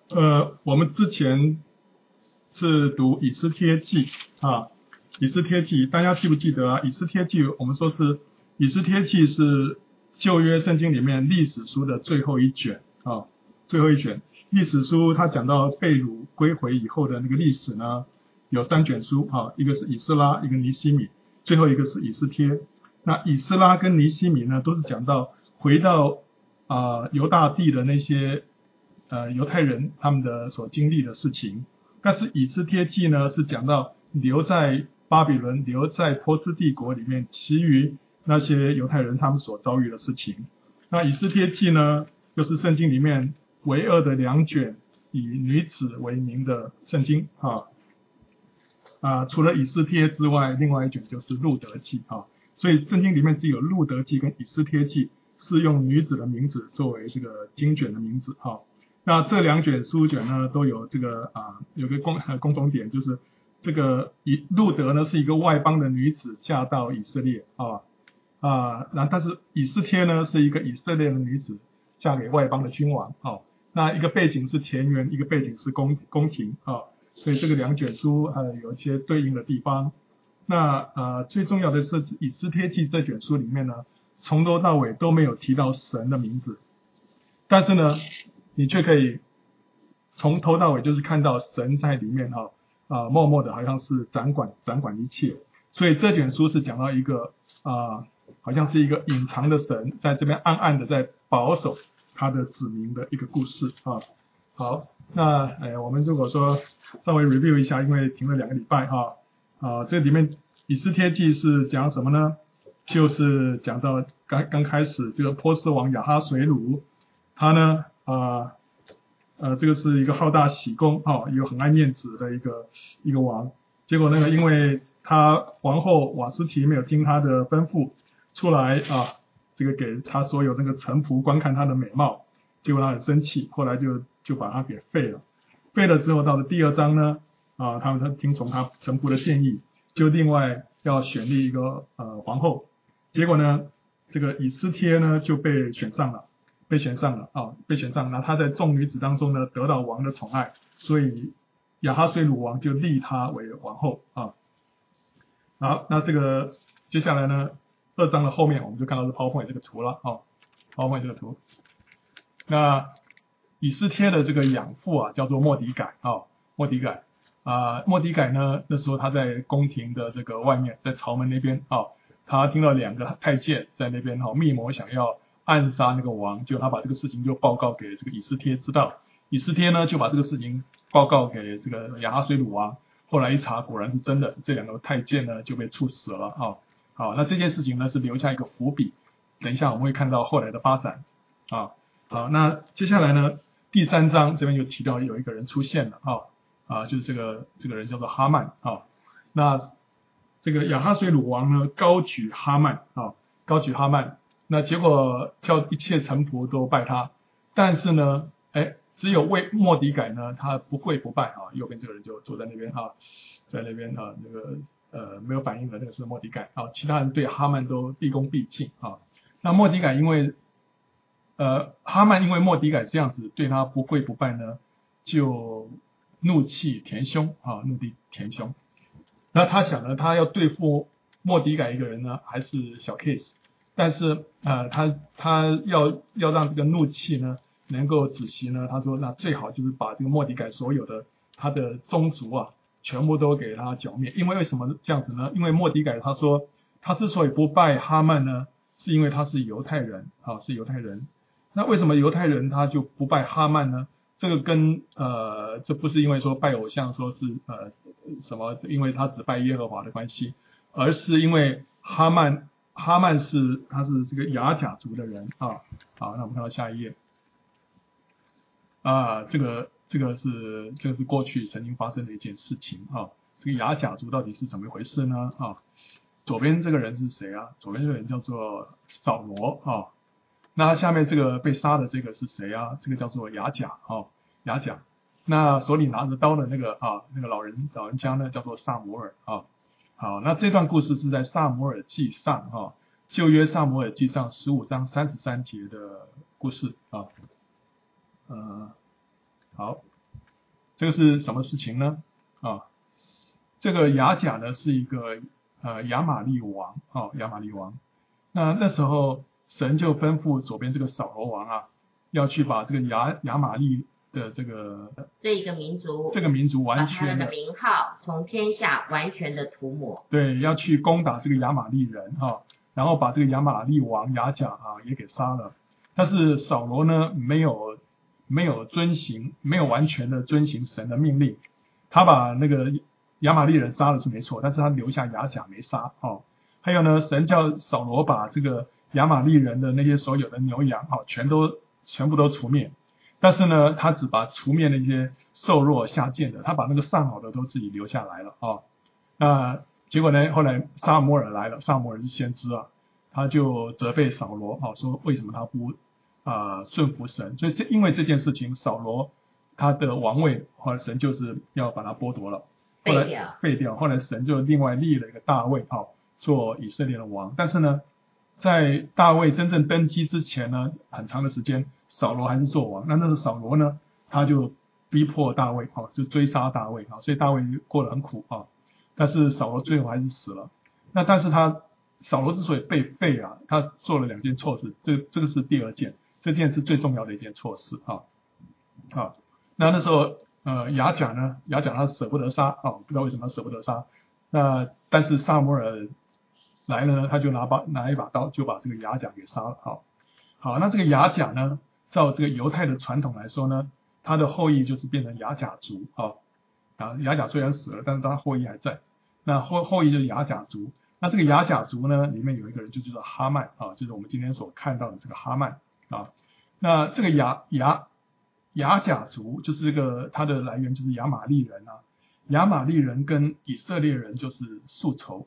我们之前是读以斯帖记啊，以斯帖记，大家记不记得啊？以斯帖记，我们说是以斯帖记是旧约圣经里面历史书的最后一卷啊，最后一卷历史书，它讲到被掳归回以后的那个历史呢，有3卷书啊，一个是以斯拉，一个尼希米，最后一个是以斯帖。那以斯拉跟尼希米呢，都是讲到回到犹大地的那些犹太人他们的所经历的事情，但是以斯帖记呢是讲到留在巴比伦、留在波斯帝国里面其余那些犹太人他们所遭遇的事情。那以斯帖记呢，就是圣经里面唯二的2卷以女子为名的圣经除了以斯帖之外，另外一卷就是路德记所以圣经里面只有路德记跟以斯帖记是用女子的名字作为这个经卷的名字那这2卷书卷呢，都有这个有个共同点，就是这个路德呢是一个外邦的女子嫁到以色列但是以斯帖呢是一个以色列的女子嫁给外邦的君王那一个背景是田园，一个背景是宫廷所以这个2卷书有一些对应的地方。那最重要的是以斯帖记这卷书里面呢，从头到尾都没有提到神的名字，但是呢，你却可以从头到尾就是看到神在里面默默的好像是掌管一切。所以这卷书是讲到一个好像是一个隐藏的神在这边暗暗的在保守他的子民的一个故事好，那我们如果说稍微 review 一下，因为停了2个礼拜这里面以斯帖记是讲什么呢？就是讲到刚开始这个波斯王亚哈随鲁，他呢这个是一个好大喜功有很爱面子的一个王。结果呢，因为他王后瓦斯提没有听他的吩咐出来这个给他所有那个臣仆观看他的美貌，结果他很生气，后来就把他给废了。废了之后，到了第2章呢他们听从他臣仆的建议，就另外要选立一个皇后。结果呢，这个以斯帖呢就被选上了，那他在众女子当中呢得到王的宠爱，所以亚哈随鲁王就立他为王后好，那这个接下来呢2章的后面我们就看到是 PowerPoint 这个图了PowerPoint 这个图。那以斯帖的这个养父叫做末底改末底改呢，那时候他在宫廷的这个外面，在朝门那边他听到2个太监在那边密谋想要暗杀那个王，结果他把这个事情就报告给这个以斯帖知道。以斯帖呢就把这个事情报告给这个亚哈随鲁王，后来一查果然是真的，这2个太监呢就被处死了好，那这件事情呢是留下一个伏笔，等一下我们会看到后来的发展好，那接下来呢第3章这边就提到有一个人出现了就是这个人叫做哈曼那这个亚哈随鲁王呢高举哈曼那结果叫一切臣仆都拜他，但是呢只有末底改呢他不跪不拜右边这个人就坐在那边在那边那个没有反应的那个是末底改其他人对哈曼都毕恭毕敬那末底改因为哈曼因为末底改这样子对他不跪不拜呢，就怒气填胸那他想呢，他要对付末底改一个人呢还是小 case， 但是他要让这个怒气呢能够止息呢，他说那最好就是把这个末底改所有的他的宗族全部都给他剿灭。因为什么这样子呢？因为末底改他说他之所以不拜哈曼呢，是因为他是犹太人是犹太人。那为什么犹太人他就不拜哈曼呢？这个跟这不是因为说拜偶像说是什么，因为他只拜耶和华的关系，而是因为哈曼他是这个雅甲族的人好，那我们看到下一页这个是过去曾经发生的一件事情这个雅甲族到底是怎么回事呢左边这个人是谁左边这个人叫做扫罗那下面这个被杀的这个是谁这个叫做雅甲雅甲。那手里拿着刀的那个老人家呢叫做撒母耳好，那这段故事是在撒母耳记上旧约撒母耳记上15章33节的故事好， 这个是什么事情呢？这个雅甲呢是一个亚玛利王亚玛利王。那时候神就吩咐左边这个扫罗王要去把这个亚玛利的这个民族完全的把他的名号从天下完全的涂抹。 对，要去攻打这个亚玛利人然后把这个亚玛利王雅甲也给杀了。但是扫罗呢没有完全的遵行神的命令，他把那个亚玛利人杀了是没错，但是他留下雅甲没杀还有呢，神叫扫罗把这个亚玛利人的那些所有的牛羊全部都除灭，但是呢他只把除灭那些瘦弱下贱的，他把那个上好的都自己留下来了那结果呢，后来撒母耳来了，撒母耳是先知他就责备扫罗说为什么他不顺服神，所以因为这件事情，扫罗他的王位后来神就是要把他剥夺了，后来废掉，后来神就另外立了一个大卫做以色列的王。但是呢在大卫真正登基之前呢，很长的时间扫罗还是做王。那时候扫罗呢他就逼迫大卫就追杀大卫所以大卫过得很苦但是扫罗最后还是死了。那但是扫罗之所以被废他做了2件错事，这个是第2件，这件是最重要的一件错事那时候雅甲他舍不得杀不知道为什么舍不得杀。那但是撒母耳来了呢，他就拿一把刀就把这个雅甲给杀了好，那这个雅甲呢，照这个犹太的传统来说呢，他的后裔就是变成雅甲族雅甲虽然死了，但是他后裔还在，那后裔就是雅甲族。那这个雅甲族呢，里面有一个人就叫做哈曼就是我们今天所看到的这个哈曼那这个雅甲族就是这个它的来源就是亚玛利人亚玛利人跟以色列人就是世仇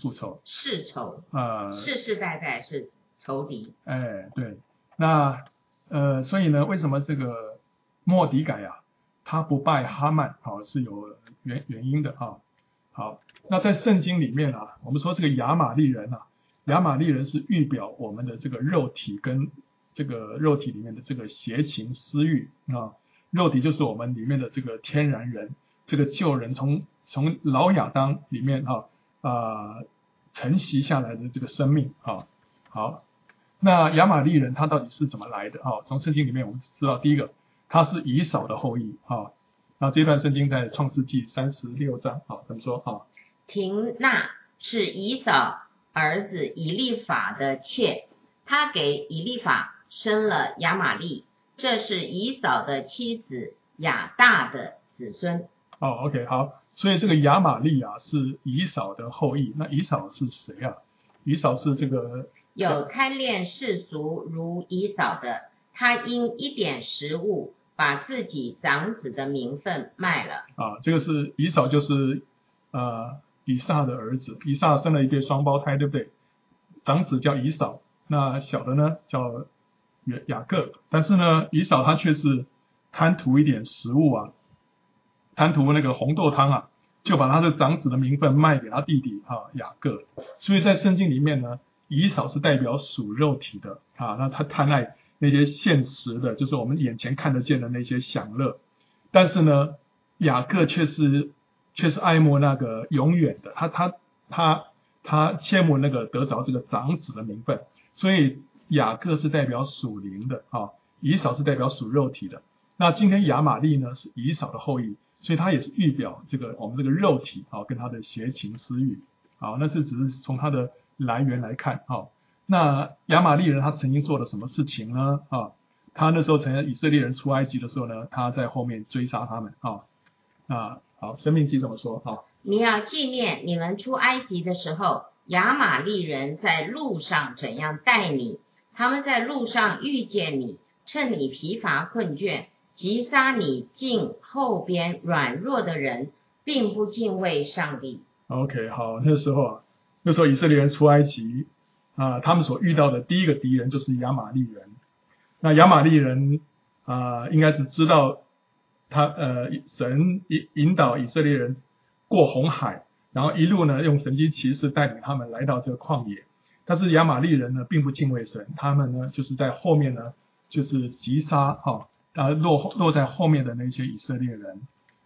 世世代代是仇敌。 对，那所以呢，为什么这个末底改他不拜哈曼是有原因的好，那在圣经里面我们说这个亚玛利人亚玛利人是预表我们的这个肉体跟这个肉体里面的这个邪情私欲肉体就是我们里面的这个天然人，这个旧人从老亚当里面承袭下来的这个生命好，那亚玛利人他到底是怎么来的从圣经里面我们知道，第一个他是以扫的后裔那这段圣经在创世纪36章怎么说亭纳是以扫儿子以利法的妾，他给以利法生了亚玛利，这是以扫的妻子亚大的子孙。 OK 好，所以这个亚玛利是以扫的后裔。那以扫是谁以扫是这个有贪恋世俗如以扫的，他因一点食物把自己长子的名分卖了这个是以扫，就是以撒的儿子，以撒生了一对双胞胎，对不对？长子叫以扫，那小的呢叫雅各。但是呢以扫他却是贪图一点食物贪图那个红豆汤就把他的长子的名分卖给他弟弟雅各。所以在圣经里面呢，以扫是代表属肉体的那他贪爱那些现实的，就是我们眼前看得见的那些享乐。但是呢雅各却是爱慕那个永远的，他切慕那个得着这个长子的名分。所以雅各是代表属灵的以扫是代表属肉体的。那今天亚玛利呢是以扫的后裔，所以他也是预表这个我们这个肉体跟他的邪情私欲那这只是从他的来源来看那亚玛利人他曾经做了什么事情呢他那时候曾经以色列人出埃及的时候呢，他在后面追杀他们好，申命记怎么说你要纪念你们出埃及的时候，亚玛利人在路上怎样待你，他们在路上遇见你，趁你疲乏困倦，击杀你近后边软弱的人，并不敬畏上帝。 OK 好，那时候以色列人出埃及他们所遇到的第一个敌人就是亚玛利人。那亚玛利人应该是知道神引导以色列人过红海，然后一路呢用神迹奇事带领他们来到这个旷野。但是亚玛利人呢并不敬畏神，他们呢就是在后面呢就是击杀落在后面的那些以色列人。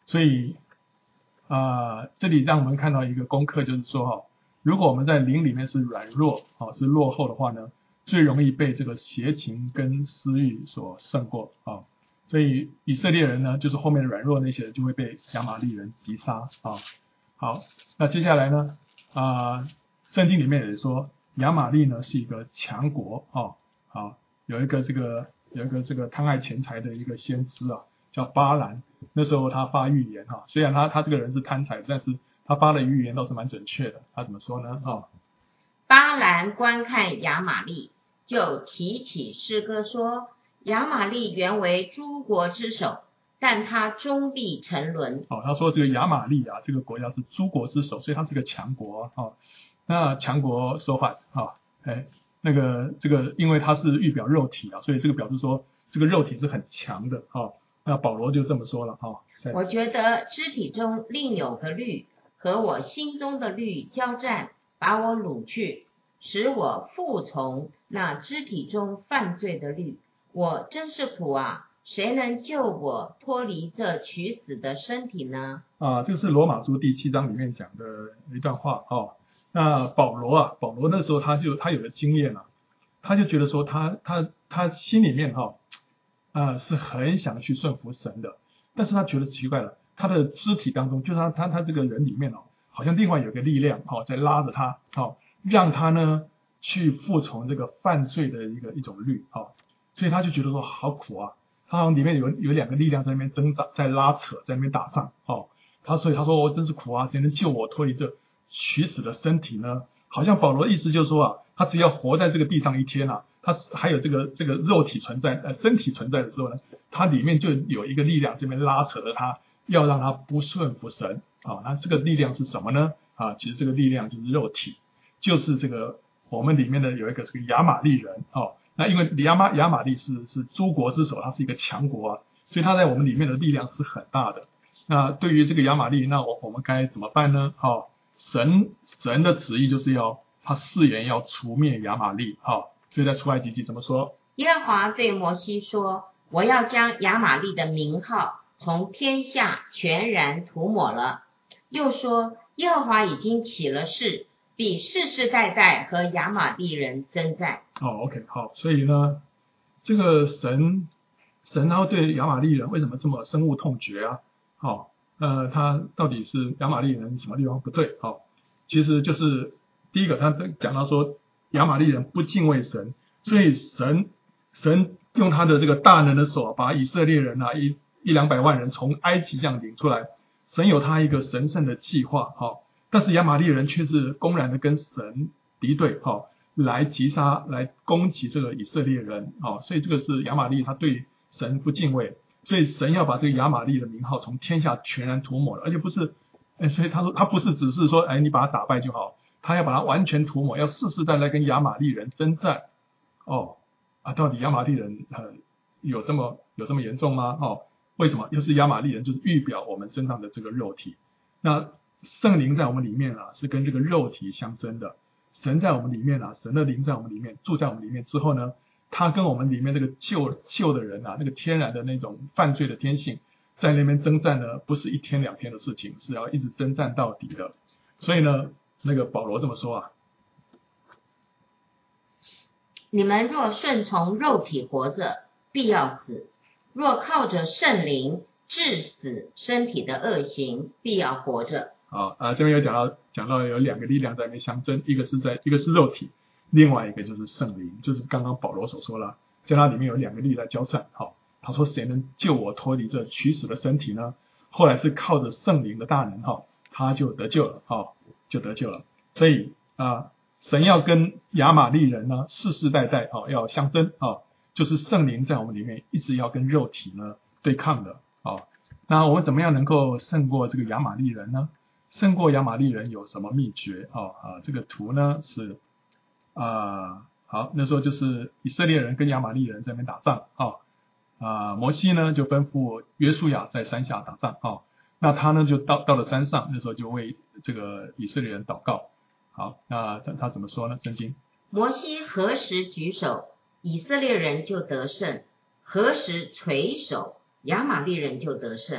所以这里让我们看到一个功课，就是说如果我们在灵里面是软弱是落后的话呢，最容易被这个邪情跟私欲所胜过所以以色列人呢，就是后面的软弱那些人就会被亚玛力人击杀好，那接下来呢圣经里面也说亚玛力呢是一个强国有一个这个贪爱钱财的一个先知叫巴兰，那时候他发预言虽然他这个人是贪财，但是他发的预言倒是蛮准确的。他怎么说呢巴兰观看亚玛力，就提起诗歌说，亚玛力原为诸国之首，但他终必沉沦。 他说这个亚玛力这个国家是诸国之首，所以他是个强国那强国手法那个这个因为它是预表肉体所以这个表示说这个肉体是很强的那保罗就这么说了我觉得肢体中另有个律和我心中的律交战，把我掳去，使我服从那肢体中犯罪的律。我真是苦啊！谁能救我脱离这取死的身体呢？ 这个是罗马书第7章里面讲的一段话那保罗那时候他有个经验他就觉得说他心里面是很想去顺服神的，但是他觉得奇怪了，他的肢体当中，就是他这个人里面好像另外有个力量在拉着他让他呢去服从这个犯罪的一种律所以他就觉得说好苦他好像里面有两个力量在那边挣扎，在拉扯，在那边打仗所以他说我真是苦谁能救我脱离这取死的身体呢？好像保罗的意思就是说他只要活在这个地上一天他还有这个肉体存在身体存在的时候呢，他里面就有一个力量这边拉扯着他，要让他不顺服神那这个力量是什么呢其实这个力量就是肉体，就是这个我们里面的有一个这个亚玛力人那因为亚玛力是诸国之首，他是一个强国所以他在我们里面的力量是很大的。那对于这个亚玛力，那我们该怎么办呢神的旨意就是他誓言要除灭亚玛力所以在出埃及记怎么说？ 耶和华对摩西说，我要将亚玛力的名号从天下全然涂抹了。又说，耶和华已经起了誓，必世世代代和亚玛力人征战。 OK 好，所以呢这个神他对亚玛力人为什么这么深恶痛绝他到底是亚玛力人什么地方不对其实就是第一个他讲到说亚玛力人不敬畏神，所以神用他的这个大能的手把以色列人100-200万人从埃及这样领出来，神有他一个神圣的计划但是亚玛力人却是公然的跟神敌对来击杀来攻击这个以色列人所以这个是亚玛力他对神不敬畏，所以神要把这个亚玛力的名号从天下全然涂抹了，而且不是所以他说他不是只是说你把他打败就好，他要把它完全涂抹，要世世代代跟亚玛力人征战到底亚玛力人有这么严重吗为什么？又是亚玛力人就是预表我们身上的这个肉体，那圣灵在我们里面是跟这个肉体相争的，神在我们里面神的灵在我们里面住在我们里面之后呢，他跟我们里面这个旧的人那个天然的那种犯罪的天性在那边征战呢，不是1天2天的事情，是要一直征战到底的。所以呢那个保罗这么说你们若顺从肉体活着，必要死；若靠着圣灵治死身体的恶行，必要活着。 这边有讲到有2个力量在那边相争，一个是肉体，另外一个就是圣灵，就是刚刚保罗所说了，在它里面有2个力在交战他说谁能救我脱离这取死的身体呢？后来是靠着圣灵的大能他就得救了就得救了。所以神要跟亚玛力人呢世世代代要相争就是圣灵在我们里面一直要跟肉体呢对抗的那我们怎么样能够胜过这个亚玛力人呢？胜过亚玛力人有什么秘诀这个图呢是好，那时候就是以色列人跟亚玛力人在那边打仗摩西呢就吩咐约书亚在山下打仗那他呢就到了山上，那时候就为这个以色列人祷告。好，那他怎么说呢？圣经摩西何时举手，以色列人就得胜；何时垂手，亚玛力人就得胜。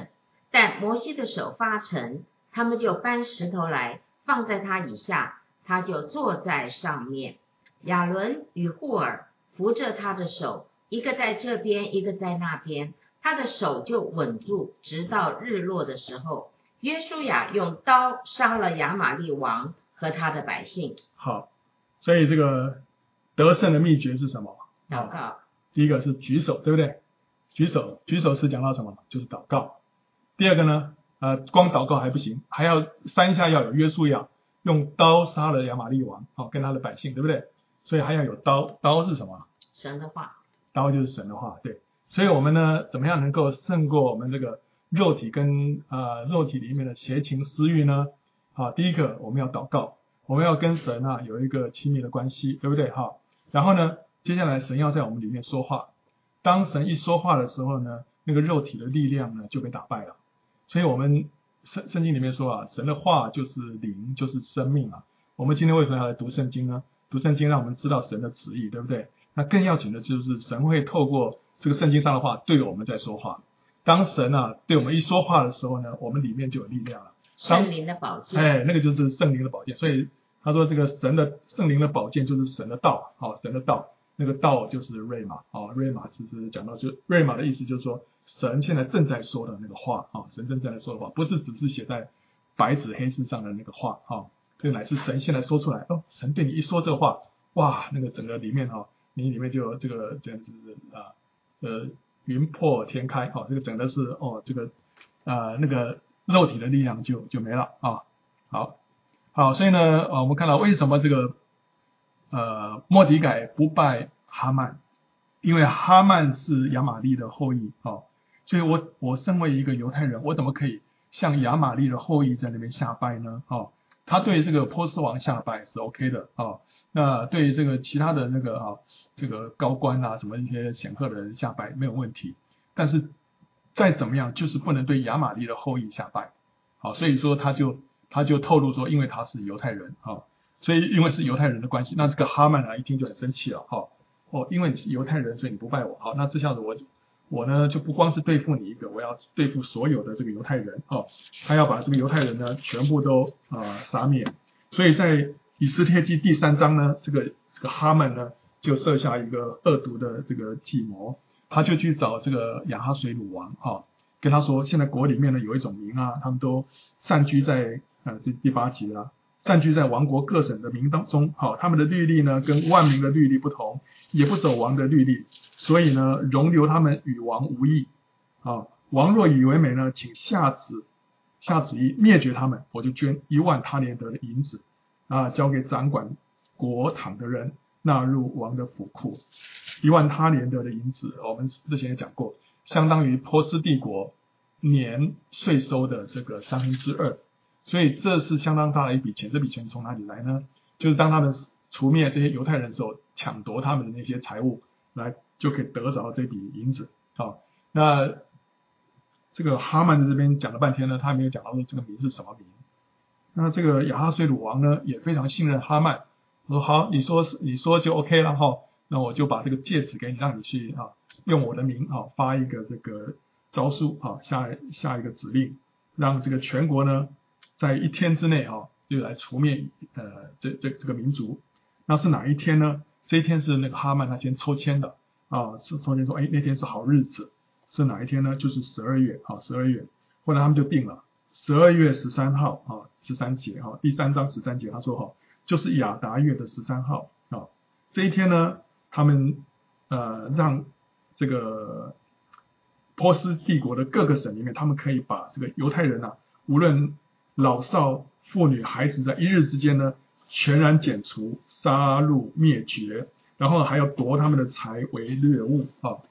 但摩西的手发沉，他们就搬石头来放在他以下，他就坐在上面。亚伦与户尔扶着他的手，一个在这边，一个在那边，他的手就稳住，直到日落的时候。约书亚用刀杀了亚玛力王和他的百姓。 好，所以这个得胜的秘诀是什么？ 祷告。 第一个是举手，对不对？举手是讲到什么？就是祷告。第二个呢，光祷告还不行，还要山下要有约书亚用刀杀了亚玛力王，跟他的百姓，对不对？所以还要有刀，刀是什么？ 神的话。 刀就是神的话，对。所以我们呢，怎么样能够胜过我们这个肉体跟肉体里面的邪情私欲呢？第一个我们要祷告，我们要跟神有一个亲密的关系，对不对？然后呢，接下来神要在我们里面说话，当神一说话的时候呢，那个肉体的力量呢就被打败了。所以我们圣经里面说神的话就是灵，就是生命啊。我们今天为什么要来读圣经呢？读圣经让我们知道神的旨意，对不对？那更要紧的就是神会透过这个圣经上的话对我们在说话。当神对我们一说话的时候呢，我们里面就有力量了。 圣灵的宝剑。 那个就是圣灵的宝剑。所以他说这个圣灵的宝剑就是神的道，神的道，那个道就是瑞玛，瑞玛其实讲到就瑞玛的意思就是说神现在正在说的那个话，神正在说的话，不是只是写在白纸黑字上的那个话，这乃是神现在说出来。神对你一说这个话，哇，那个整个里面你里面就有这个这样子云破天开，这个整个是这个那个肉体的力量就没了啊。好，所以呢我们看到为什么这个末底改不拜哈曼，因为哈曼是亚玛力的后裔，所以我身为一个犹太人，我怎么可以向亚玛力的后裔在那边下拜呢？他对这个波斯王下拜是 OK 的，那对这个其他的那个这个高官什么一些显赫的人下拜没有问题，但是再怎么样就是不能对亚玛力的后裔下拜。所以说他就透露说，因为他是犹太人，所以因为是犹太人的关系，那这个哈曼一听就很生气了，因为你是犹太人，所以你不拜我，好，那这下子我呢就不光是对付你一个，我要对付所有的这个犹太人，他要把这个犹太人呢全部都杀灭。所以在以斯帖记第3章呢，这个哈曼呢就设下一个恶毒的这个计谋，他就去找这个亚哈水鲁王，跟他说现在国里面呢有一种民他们都散居在这第8节散居在王国各省的民当中，他们的律例呢跟万民的律例不同，也不走王的律例，所以呢容留他们与王无异。王若以为美呢，请下旨意灭绝他们，我就捐1万他连得的银子交给掌管国帑的人，纳入王的府库。1万他连得的银子，我们之前也讲过，相当于波斯帝国年税收的这个2/3，所以这是相当大的一笔钱。这笔钱从哪里来呢？就是当他们除灭这些犹太人的时候，抢夺他们的那些财物，来就可以得着这笔银子。那这个哈曼在这边讲了半天呢，他没有讲到这个名是什么名。那这个亚哈水鲁王呢也非常信任哈曼，说好，你说就 OK 了那我就把这个戒指给你，让你去用我的名发一个这个诏书下一个指令，让这个全国呢在1天之内就来除灭这个民族。那是哪一天呢？这一天是那个哈曼他先抽签的是抽签说那天是好日子，是哪一天呢？就是12月12月。后来他们就定了12月13号13节第3章13节，他说就是亚达月的13号这一天呢，他们让这个波斯帝国的各个省里面，他们可以把这个犹太人无论老少妇女孩子，在1日之间呢全然剪除、杀戮、灭绝，然后还要夺他们的财为掠物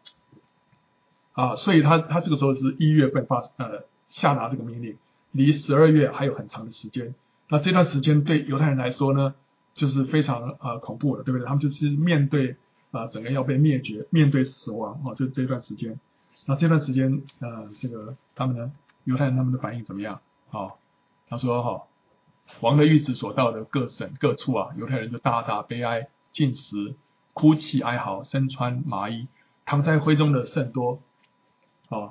所以他这个时候是1月份下达这个命令，离12月还有很长的时间。那这段时间对犹太人来说呢，就是非常恐怖的，对不对？他们就是面对整个要被灭绝，面对死亡就这段时间。那这段时间这个他们呢，犹太人他们的反应怎么样？他说王的谕旨所到的各省各处犹太人就大大悲哀，进食，哭泣哀嚎，身穿麻衣，躺在灰中的甚多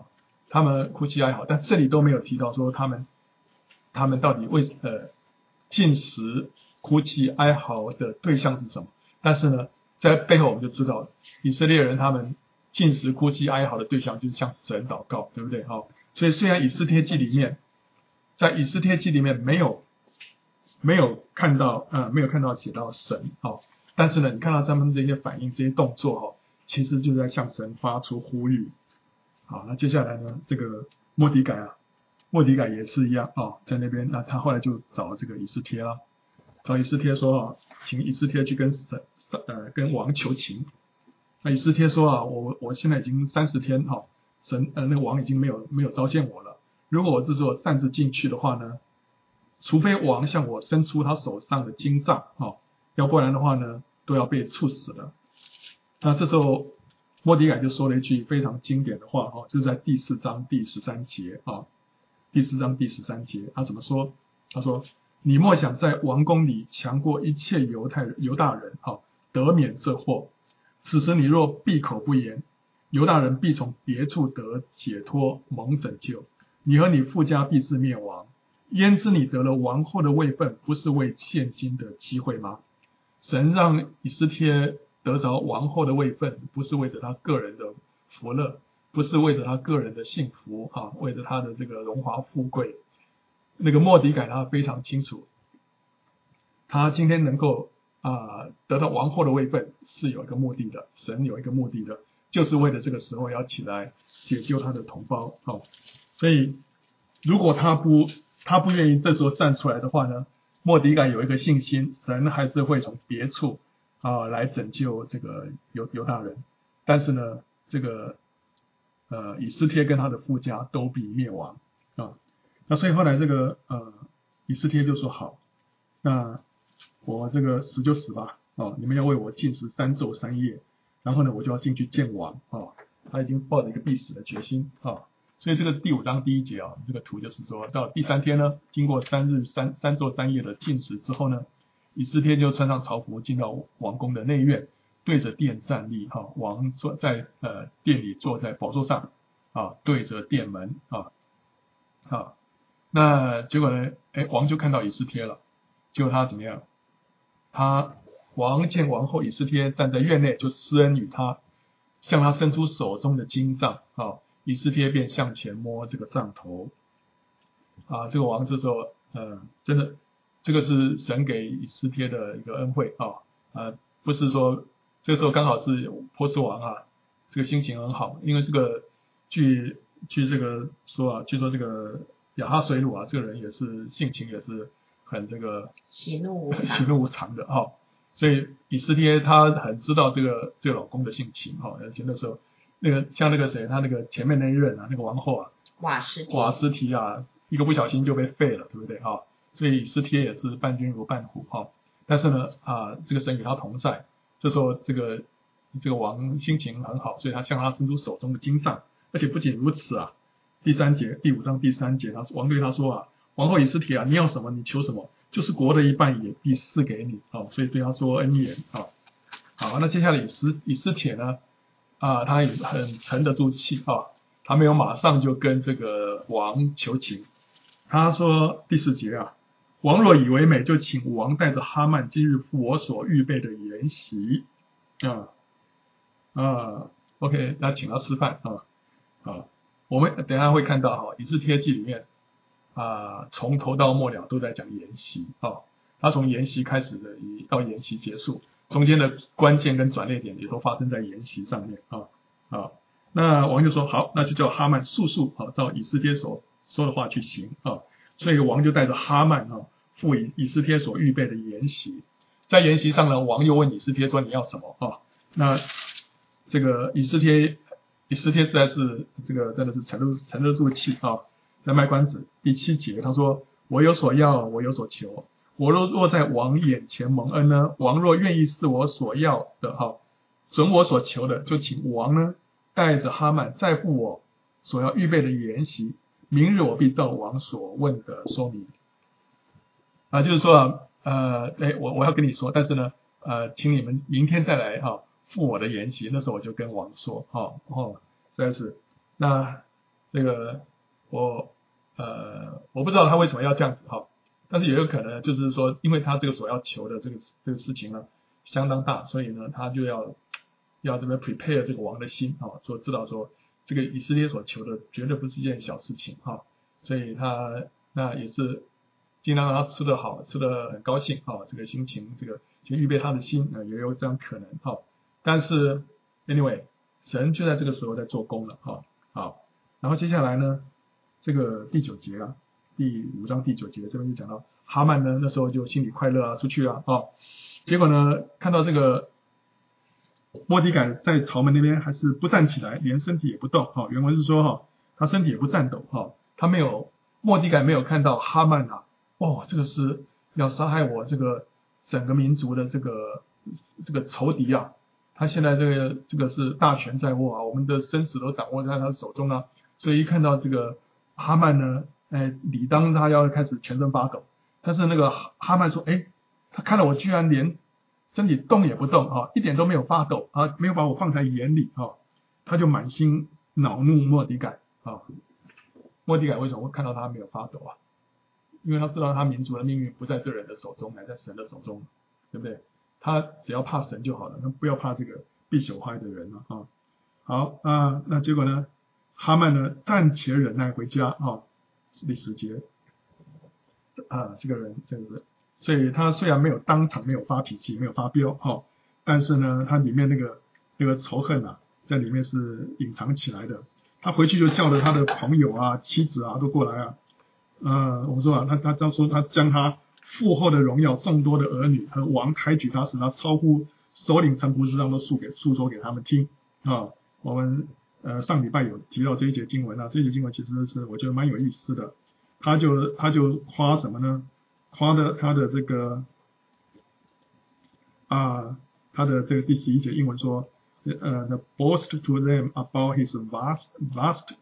他们哭泣哀嚎，但这里都没有提到说他们到底进食哭泣哀嚎的对象是什么。但是呢，在背后我们就知道，以色列人他们进食哭泣哀嚎的对象就是向神祷告，对不对？所以虽然以斯帖记里面，在以斯帖记里面没有看到写到神，但是呢，你看到他们这些反应、这些动作，其实就在向神发出呼吁。好，那接下来呢，这个末底改也是一样在那边，那他后来就找这个以斯帖了，找以斯帖说请以斯帖去跟王求情。那以斯帖说我现在已经30天那个王已经没有召见我了。如果我这时候擅自进去的话呢，除非王向我伸出他手上的金杖要不然的话呢，都要被处死了。那这时候末底改就说了一句非常经典的话就是在第4章第13节第4章第13节，他怎么说？他说：你莫想在王宫里强过一切犹大人得免这祸。此时你若闭口不言，犹大人必从别处得解脱蒙拯救，你和你父家必是灭亡。焉知你得了王后的位分，不是为现今的机会吗？神让以斯帖得着王后的位分，不是为着他个人的福乐，不是为着他个人的幸福为着他的这个荣华富贵。那个末底改他非常清楚，他今天能够得到王后的位分是有一个目的的，神有一个目的的，就是为了这个时候要起来解救他的同胞所以如果他不愿意这时候站出来的话呢，末底改有一个信心，神还是会从别处来拯救这个犹大人。但是呢，这个以斯帖跟他的父家都必灭亡那所以后来这个以斯帖就说好，那我这个死就死吧你们要为我禁食3昼3夜，然后呢我就要进去见王他已经抱着一个必死的决心所以这个第5章第1节这个图就是说，到第3天呢，经过3昼3夜的禁食之后呢，以斯帖就穿上朝服进到王宫的内院，对着殿站立王坐在殿里坐在宝座上对着殿门那结果呢王就看到以斯帖了，结果他怎么样？王见王后以斯帖站在院内，就施恩于他，向他伸出手中的金杖以斯帖便向前摸这个杖头这个王这时候真的这个是神给以斯帖的一个恩惠不是说这个时候刚好是波斯王这个心情很好，因为这个据这个说据说这个亚哈水鲁这个人也是性情也是很这个喜怒无常的所以以斯帖他很知道这个老公的性情而且那时候那个像那个谁，他那个前面那一任那个王后瓦斯提一个不小心就被废了，对不对所以以斯帖也是伴君如伴虎但是呢这个神与他同在，这时候这个王心情很好，所以他向他伸出手中的金杖，而且不仅如此第5章第3节，王对他说王后以斯帖你要什么你求什么，就是国的一半也必赐给你所以对他说恩言好，那接下来以斯帖呢他也很沉得住气他没有马上就跟这个王求情，他说第4节王若以为美，就请王带着哈曼今日赴我所预备的筵席OK， 那请他吃饭我们等一下会看到以斯帖记里面从头到末了都在讲筵席他从筵席开始的到筵席结束，中间的关键跟转捩点也都发生在筵席上面那王就说好，那就叫哈曼速照以斯帖所说的话去行所以王就带着哈曼赴以斯帖所预备的筵席。在筵席上呢，王又问以斯帖说你要什么那这个以斯帖实在是这个真的是沉得住气在卖关子。第7节他说我有所要，我有所求，我若在王眼前蒙恩呢，王若愿意是我所要的准我所求的，就请王呢带着哈曼再赴我所要预备的筵席，明日我必照王所问的说明就是说我要跟你说，但是呢请你们明天再来赴我的筵席，那时候我就跟王说实在是那这个我不知道他为什么要这样子哈，但是也有可能就是说，因为他这个所要求的这个事情呢相当大，所以呢他就要这边 prepare 这个王的心啊，说知道说这个以色列所求的绝对不是一件小事情哈，所以他那也是尽量让他吃得好，吃得很高兴啊，这个心情这个就预备他的心也有这样可能哈，但是 anyway 神就在这个时候在做工了哈，好，然后接下来呢这个第9节啊，第5章第9节这边就讲到哈曼呢那时候就心里快乐啊，出去啊结果呢看到这个末底改在朝门那边还是不站起来，连身体也不动原文是说他身体也不颤抖他末底改没有看到哈曼这个是要杀害我这个整个民族的这个仇敌啊，他现在这个是大权在握我们的生死都掌握在他手中啊，所以一看到这个哈曼呢理当他要开始全身发抖，但是那个哈曼说他看到我居然连身体动也不动一点都没有发抖没有把我放在眼里他就满心恼怒末底改末底改为什么会看到他没有发抖因为他知道他民族的命运不在这人的手中，乃在神的手中，对不对？他只要怕神就好了，他不要怕这个必朽坏的人好那结果呢哈曼呢暂且忍耐回家第10节这个人这样子，所以他虽然没有当场没有发脾气没有发飙但是呢他里面那个仇恨在里面是隐藏起来的，他回去就叫了他的朋友妻子都过来我们说他说他将他父后的荣耀众多的儿女和王抬举他，使他超乎首领臣仆之上都诉说给他们听我们上礼拜有提到这一节经文这一节经文其实是我觉得蛮有意思的，他就夸什么呢？夸的他的这个他的这个第11节英文说the boast to them about his vast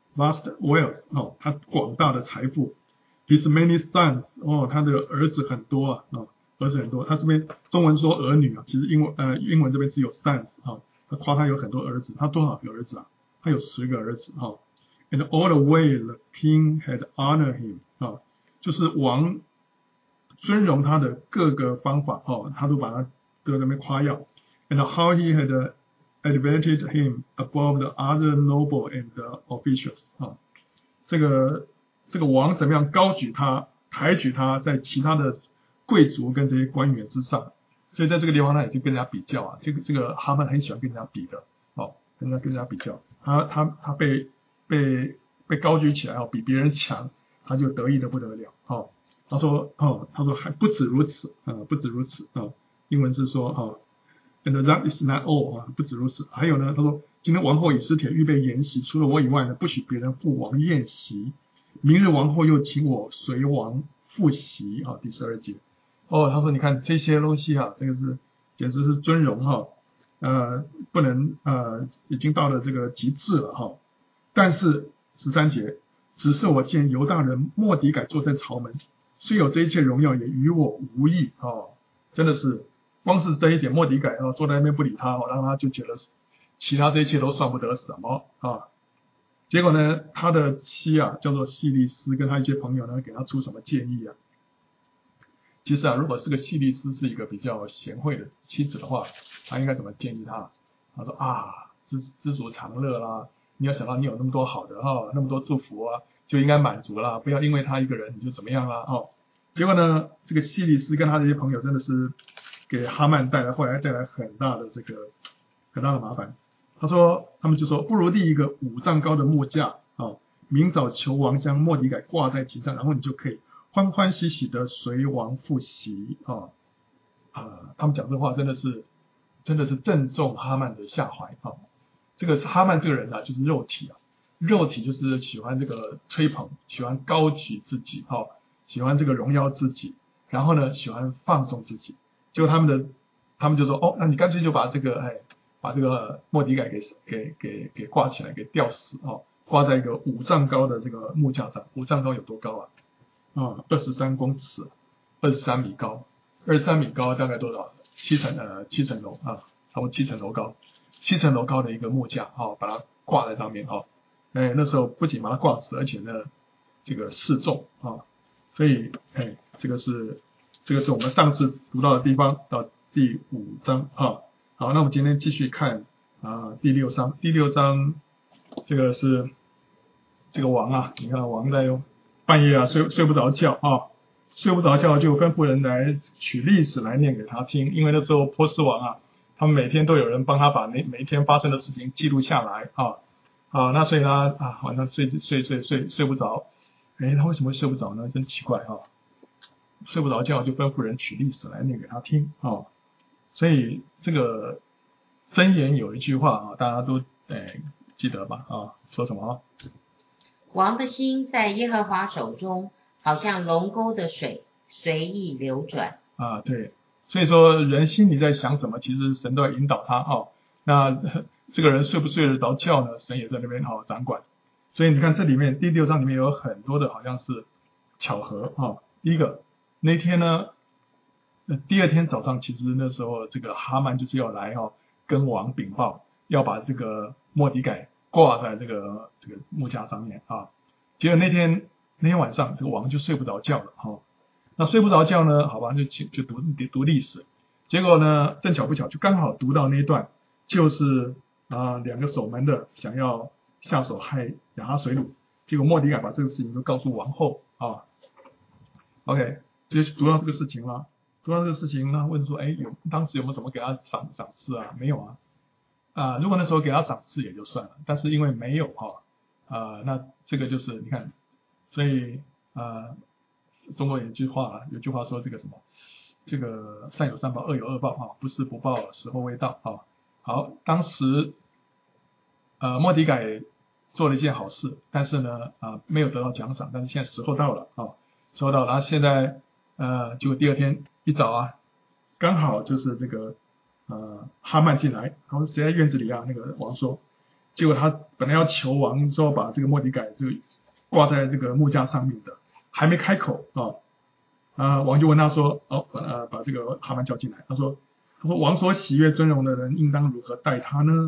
wealth 他广大的财富 his many sons 他的儿子很多儿子很多，他这边中文说儿女其实英文这边只有 sons 他夸他有很多儿子，他多少个儿子他有10个儿子and all the way the king had honored him 就是王尊荣他的各个方法他都把他都在那边夸耀 and how he had elevated him above the other noble and the officials 这个王怎么样高举他抬举他在其他的贵族跟这些官员之上，所以在这个地方他也就跟人家比较这个哈曼很喜欢跟人家比的跟人家比较，他被高举起来比别人强，他就得意的不得了他说还不止如此不止如此英文是说and that is not all 不止如此，还有呢他说今天王后以斯帖预备筵席，除了我以外呢不许别人赴王宴席，明日王后又请我随王赴席第12节他说你看这些东西这个是简直是尊荣不能已经到了这个极致了但是13节只是我见犹大人末底改坐在朝门，虽有这一切荣耀也与我无益真的是光是这一点末底改坐在那边不理他让他就觉得其他这一切都算不得什么结果呢他的妻叫做细利斯跟他一些朋友呢给他出什么建议其实如果是个细利斯是一个比较贤惠的妻子的话，他应该怎么建议他？他说知足常乐啦，你要想到你有那么多好的那么多祝福就应该满足啦，不要因为他一个人你就怎么样啦结果呢这个细利斯跟他的一些朋友真的是给哈曼后来带来很大的麻烦。他们就说不如立一个5丈高的木架明早求王将末底改挂在其上，然后你就可以欢欢喜喜的随王赴席他们讲这话真的是正中哈曼的下怀这个哈曼这个人就是肉体肉体就是喜欢这个吹捧，喜欢高举自己喜欢这个荣耀自己，然后呢喜欢放纵自己，结果他们就说那你干脆就把这个末底改给挂起来，给吊死挂在一个5丈高的这个木架上。5丈高有多高23公尺，23米高，23米高大概多少？7层楼差不多7层楼高，7层楼高的一个木架把它挂在上面那时候不仅把他挂死，而且呢这个示众啊，所以这个是我们上次读到的地方，到第5章啊。好，那我们今天继续看第6章。第6章这个是这个王啊，你看王在半夜啊睡不着觉啊，睡不着觉就吩咐人来取历史来念给他听，因为那时候波斯王啊，他们每天都有人帮他把每一天发生的事情记录下来啊。那所以呢晚上睡不着，他为什么会睡不着呢？真奇怪啊，睡不着觉就吩咐人取历史来念给他听啊。所以这个箴言有一句话啊，大家都记得吧说什么？ 王的心在耶和华手中，好像龙沟的水，随意流转。 对，所以说人心里在想什么，其实神都要引导他那这个人睡不睡得着觉呢？神也在那边掌管。所以你看这里面第6章里面有很多的好像是巧合第一个，那天呢，第2天早上，其实那时候这个哈曼就是要来跟王禀报，要把这个末底改挂在这个木架上面结果那天晚上，这个王就睡不着觉了那睡不着觉呢，好吧，就读历史，结果呢，正巧不巧就刚好读到那一段，就是2个守门的想要下手害亚哈水鲁，结果末底改把这个事情都告诉王后OK， 就读到这个事情了。读到这个事情呢，问说，当时有没有什么给他赏赐啊？没有如果那时候给他赏赐也就算了，但是因为没有那这个就是你看，所以中国有句话说这个什么，这个善有善报，恶有恶报不是不报，时候未到好，当时末底改做了一件好事，但是呢没有得到奖赏，但是现在时候到了时候到了，然后现在结果第2天一早刚好就是这个哈曼进来，然后谁在院子里那个王说，结果他本来要求王说把这个末底改就挂在这个木架上面的，还没开口王就问他说把这个哈曼叫进来，他说王所喜悦尊荣的人应当如何待他呢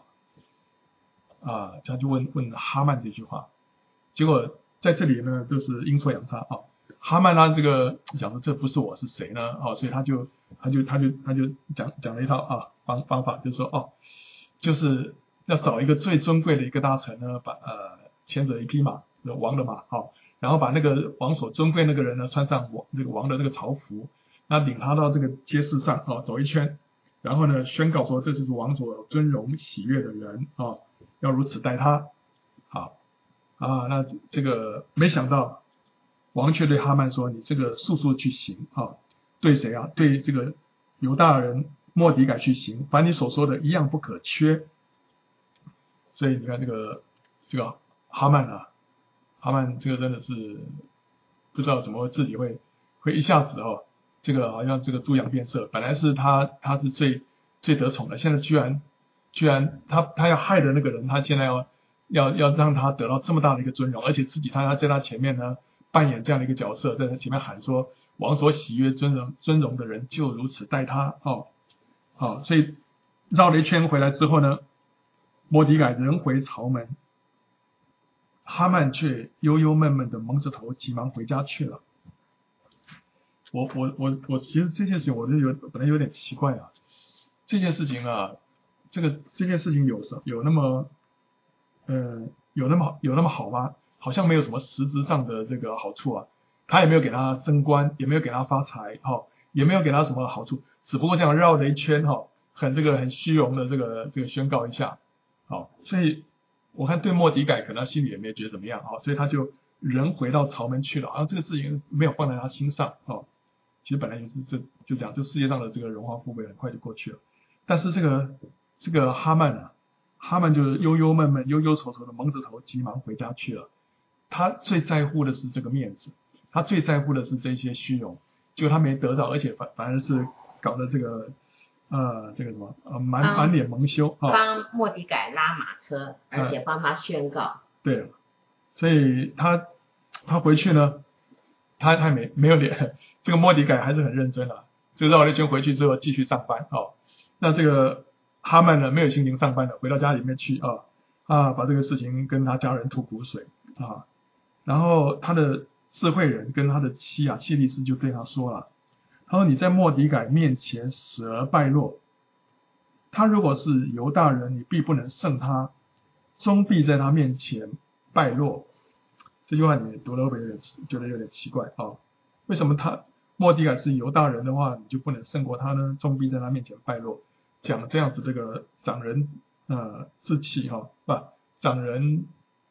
他就问哈曼这句话，结果在这里呢都是阴错阳差哈曼他这个想说这不是我是谁呢所以他就讲了一套方法，就是说就是要找一个最尊贵的一个大臣呢，把牵着一匹马，王的马然后把那个王所尊贵那个人呢穿上这个王的这个朝服，那领他到这个街市上走一圈，然后呢宣告说这就是王所尊荣喜悦的人要如此待他那这个没想到王却对哈曼说，你这个速去行对谁对这个犹大人末底改去行，凡你所说的一样不可缺。所以你看这个哈曼这个真的是不知道怎么自己会一下子这个好像这个猪羊变色，本来是他是最得宠的，现在居然他要害的那个人，他现在要让他得到这么大的一个尊荣，而且自己他在他前面呢扮演这样的一个角色，在他前面喊说王所喜悦尊荣的人就如此待他所以绕了一圈回来之后呢，末底改人回朝门，哈曼却忧忧闷闷的蒙着头，急忙回家去了。我其实这件事情我就本来有点奇怪这件事情这件事情有那么好吗？好像没有什么实质上的这个好处他也没有给他升官，也没有给他发财也没有给他什么好处，只不过这样绕了一圈很虚荣的这个宣告一下所以我看对末底改可能他心里也没觉得怎么样所以他就人回到朝门去了这个事情没有放在他心上其实本来就是就这样，就世界上的这个荣华富贵很快就过去了，但是这个哈曼就是忧忧闷闷忧忧愁愁的蒙着头急忙回家去了。他最在乎的是这个面子，他最在乎的是这些虚荣，结果他没得到，而且反而是搞得这个什么满脸蒙羞帮末底改拉马车，而且帮他宣告对，所以他回去呢，他没有脸，这个末底改还是很认真就绕了一圈回去之后继续上班那这个哈曼呢没有心情上班了，回到家里面去把这个事情跟他家人吐苦水啊。然后他的智慧人跟他的妻希利斯就对他说了，他说你在末底改面前死而败落，他如果是犹大人，你必不能胜他，终必在他面前败落。这句话你读了会觉得有点奇怪啊？为什么末底改是犹大人的话，你就不能胜过他呢？终必在他面前败落，讲这样子这个长人志气长人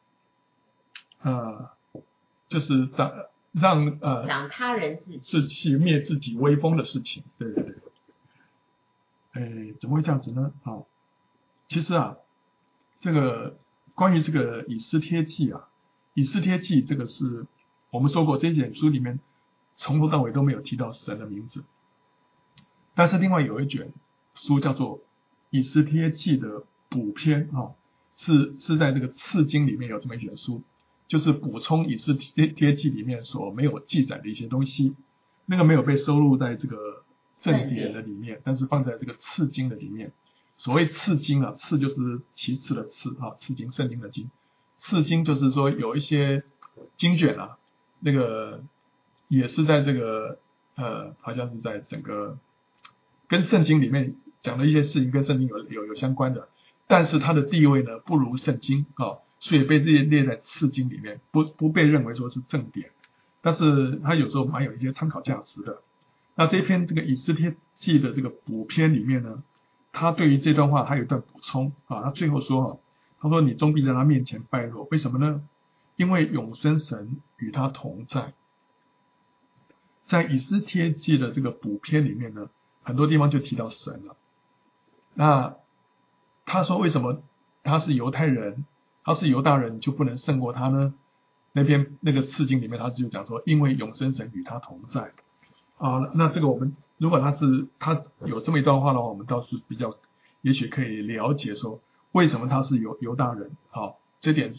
就是长他人志气灭自己威风的事情，对对对。怎么会这样子呢？其实这个关于这个以斯帖记以斯帖记这个是我们说过，这一卷书里面从头到尾都没有提到神的名字，但是另外有一卷书叫做以斯帖记的补篇是在这个次经里面有这么一卷书，就是补充以斯帖记里面所没有记载的一些东西，那个没有被收录在这个正典的里面，但是放在这个次经的里面。所谓次经次就是其次的次次经，圣经的经。次经就是说有一些经卷那个也是在这个好像是在整个跟圣经里面讲的一些事情跟圣经有相关的，但是它的地位呢不如圣经所以被列在次经里面，不被认为说是正典，但是它有时候蛮有一些参考价值的。那这篇这个以斯帖记的这个补篇里面呢，他对于这段话他有一段补充他最后说他说你终必在他面前败落，为什么呢？因为永生神与他同在。在以斯帖记的这个补篇里面呢，很多地方就提到神了。那他说为什么他是犹太人，他是犹大人就不能胜过他呢？那个次经里面他就讲说，因为永生神与他同在那这个我们如果他有这么一段话的话，我们倒是比较也许可以了解说为什么他是犹大人这点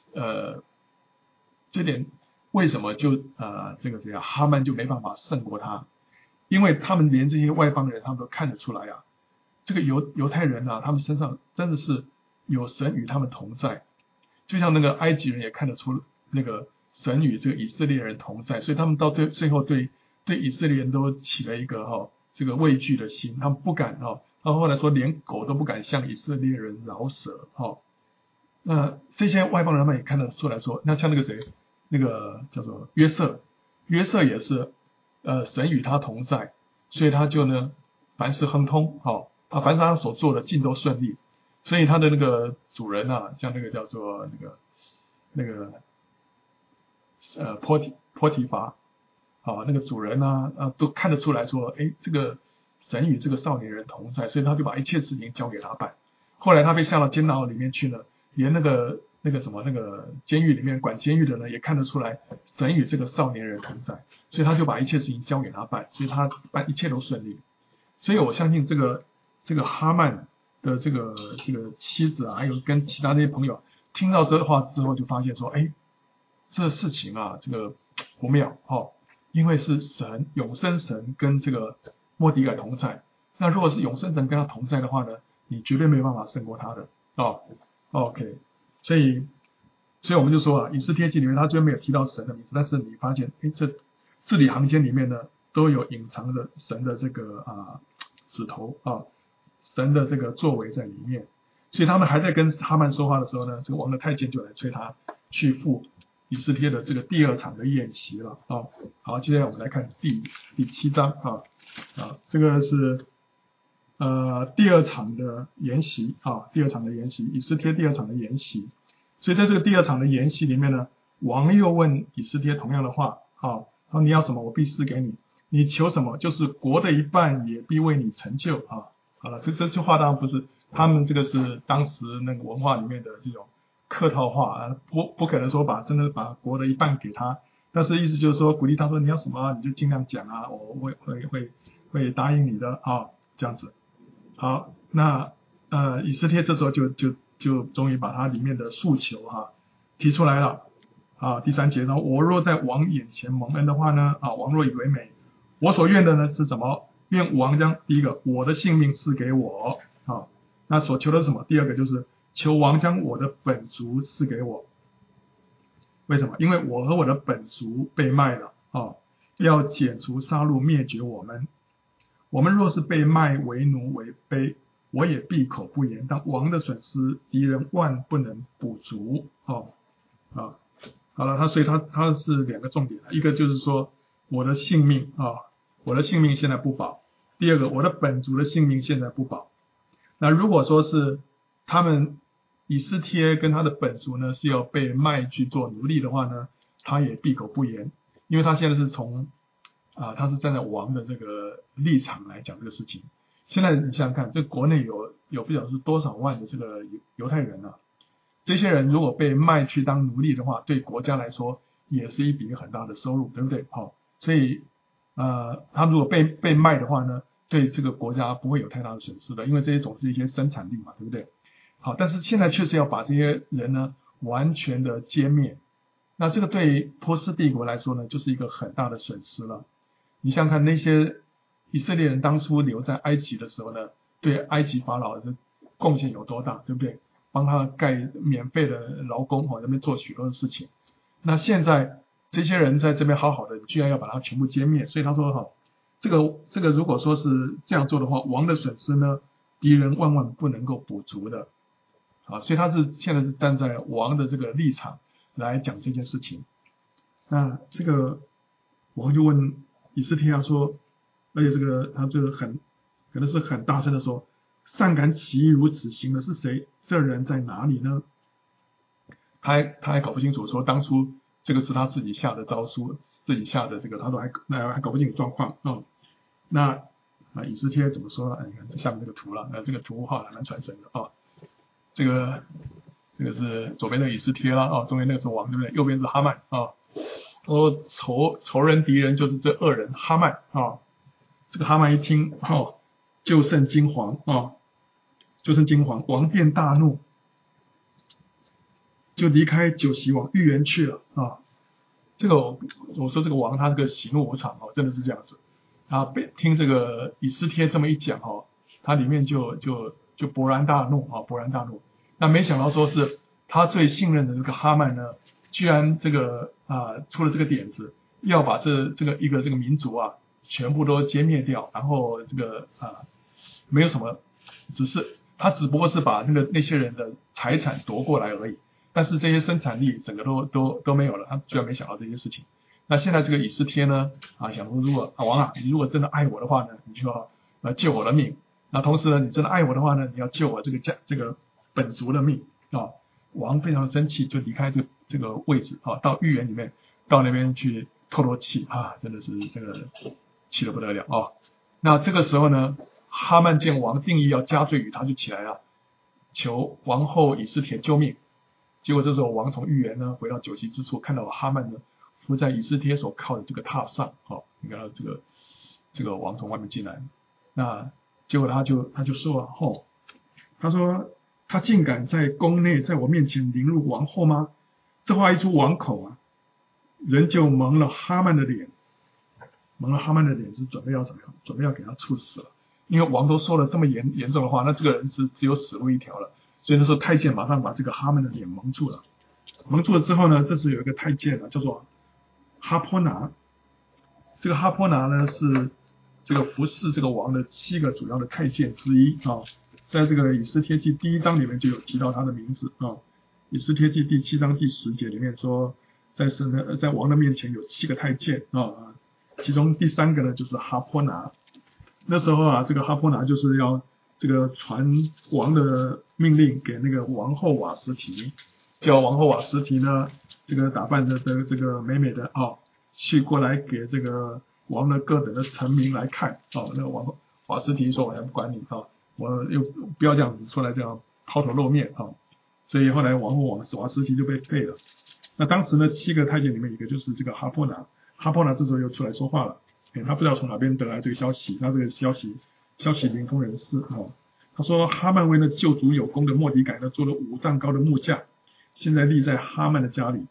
为什么就这样哈曼就没办法胜过他？因为他们连这些外邦人他们都看得出来这个犹太人他们身上真的是有神与他们同在，就像那个埃及人也看得出那个神与这个以色列人同在，所以他们到最后对以色列人都起了一个这个畏惧的心，他们不敢他后来说连狗都不敢向以色列人饶舌那这些外邦人们也看得出来说，那像那个谁，那个叫做约瑟也是神与他同在，所以他就呢凡事亨通凡是他所做的尽都顺利，所以他的那个主人像那个叫做那个波提乏那个主人都看得出来说，这个神与这个少年人同在，所以他就把一切事情交给他办。后来他被下到监牢里面去了，连那个监狱里面管监狱的人也看得出来神与这个少年人同在，所以他就把一切事情交给他办，所以他办一切都顺利。所以我相信这个哈曼的这个妻子还有跟其他那些朋友听到这话之后，就发现说，这事情这个不妙因为是神永生神跟这个末底改同在，那如果是永生神跟他同在的话呢，你绝对没有办法胜过他的OK， 所以我们就说以斯帖记里面他居然没有提到神的名字，但是你发现这字里行间里面呢都有隐藏的神的这个指头神的这个作为在里面，所以他们还在跟哈曼说话的时候呢，这个王的太监就来催他去赴以斯帖的这个第二场的宴席了好，接下来我们来看第7章这个是第二场的筵席以斯帖第二场的筵席。所以在这个第二场的筵席里面呢，王又问以斯帖同样的话说你要什么我必赐给你，你求什么就是国的一半也必为你成就好了，这句话当然不是他们这个是当时那个文化里面的这种客套话不可能说真的把国的一半给他，但是意思就是说鼓励他说你要什么你就尽量讲我会答应你的这样子。好，那以斯帖这时候就终于把他里面的诉求提出来了第3节呢，我若在王眼前蒙恩的话呢王若以为美，我所愿的呢是什么？愿王将第一个我的性命赐给我那所求的是什么？第二个就是求王将我的本族赐给我。为什么？因为我和我的本族被卖了要剪除杀戮灭绝我们。我们若是被卖为奴为卑，我也闭口不言。但王的损失，敌人万不能补足。好了，所以他是两个重点，一个就是说我的性命我的性命现在不保。第二个，我的本族的性命现在不保。那如果说是他们以斯帖跟他的本族呢是要被卖去做奴隶的话呢，他也闭口不言，因为他现在是从他是站在王的这个立场来讲这个事情。现在你想想看，这国内有不晓得是多少万的这个犹太人啊，这些人如果被卖去当奴隶的话，对国家来说也是一笔很大的收入，对不对？所以他如果被卖的话呢，对这个国家不会有太大的损失的，因为这些总是一些生产力嘛，对不对？好，但是现在确实要把这些人呢完全的歼灭，那这个对波斯帝国来说呢，就是一个很大的损失了。你想想看，那些以色列人当初留在埃及的时候呢，对埃及法老的贡献有多大，对不对？帮他盖免费的劳工在那边做许多的事情。那现在这些人在这边好好的，居然要把他全部歼灭，所以他说这个如果说是这样做的话，王的损失呢，敌人万万不能够补足的。所以他现在是站在王的这个立场来讲这件事情。那这个王就问以斯帖说，而且他这个可能是很大声的说，尚敢起意如此行的是谁？这人在哪里呢？他还搞不清楚，说当初这个是他自己下的招数，自己下的这个他都还搞不清楚状况那以斯帖怎么说呢？你看下面这个图了，这个图还蛮传神的这个是左边的以斯帖啦中间那个是王，对不对？右边是哈曼仇人敌人就是这二人哈曼这个哈曼一听就甚惊惶王便大怒，就离开酒席往御园去了这个我说这个王他这个喜怒无常真的是这样子听这个以斯帖这么一讲他里面就勃然大怒勃然大怒。那没想到说是他最信任的这个哈曼呢，居然这个出了这个点子，要把这个民族全部都歼灭掉，然后这个没有什么，他只不过是把那些人的财产夺过来而已，但是这些生产力整个都没有了，他居然没想到这些事情。那现在这个以斯帖呢想说，如果王你如果真的爱我的话呢，你就要救我的命。那同时呢，你真的爱我的话呢，你要救我这个本族的命王非常生气，就离开这个位置到御园里面，到那边去透气真的是这个气得不得了那这个时候呢，哈曼见王定义要加罪于他，就起来了，求王后以斯帖救命。结果这时候王从御园呢回到酒席之处，看到哈曼呢伏在以斯帖所靠的这个榻上你看到这个王从外面进来，那结果他就说他说他竟敢在宫内在我面前凌辱王后吗？这话一出王口人就蒙了哈曼的脸，是准备要怎么样？准备要给他处死了。因为王都说了这么严重的话，那这个人只有死路一条了。所以那时候太监马上把这个哈曼的脸蒙住了。蒙住了之后呢，这时有一个太监叫做哈波拿。这个哈波拿呢是这个服侍这个王的7个主要的太监之一在这个以斯帖记第1章里面就有提到他的名字以斯帖记第7章第10节里面说，在王的面前有7个太监其中第3个呢就是哈波拿。那时候这个哈波拿就是要这个传王的命令给那个王后瓦实提，叫王后瓦实提呢这个打扮的这个美美的去过来给这个王的各等的臣民来看那个王后瓦实提说，我才不管你我又不要这样子出来这样抛头露面所以后来王后瓦实提就被废了。那当时呢7个太监里面一个就是这个哈波拿这时候又出来说话了他不知道从哪边得来这个消息，他这个消息灵通人士他说哈曼为了救主有功的末底改呢做了5丈高的木架，现在立在哈曼的家里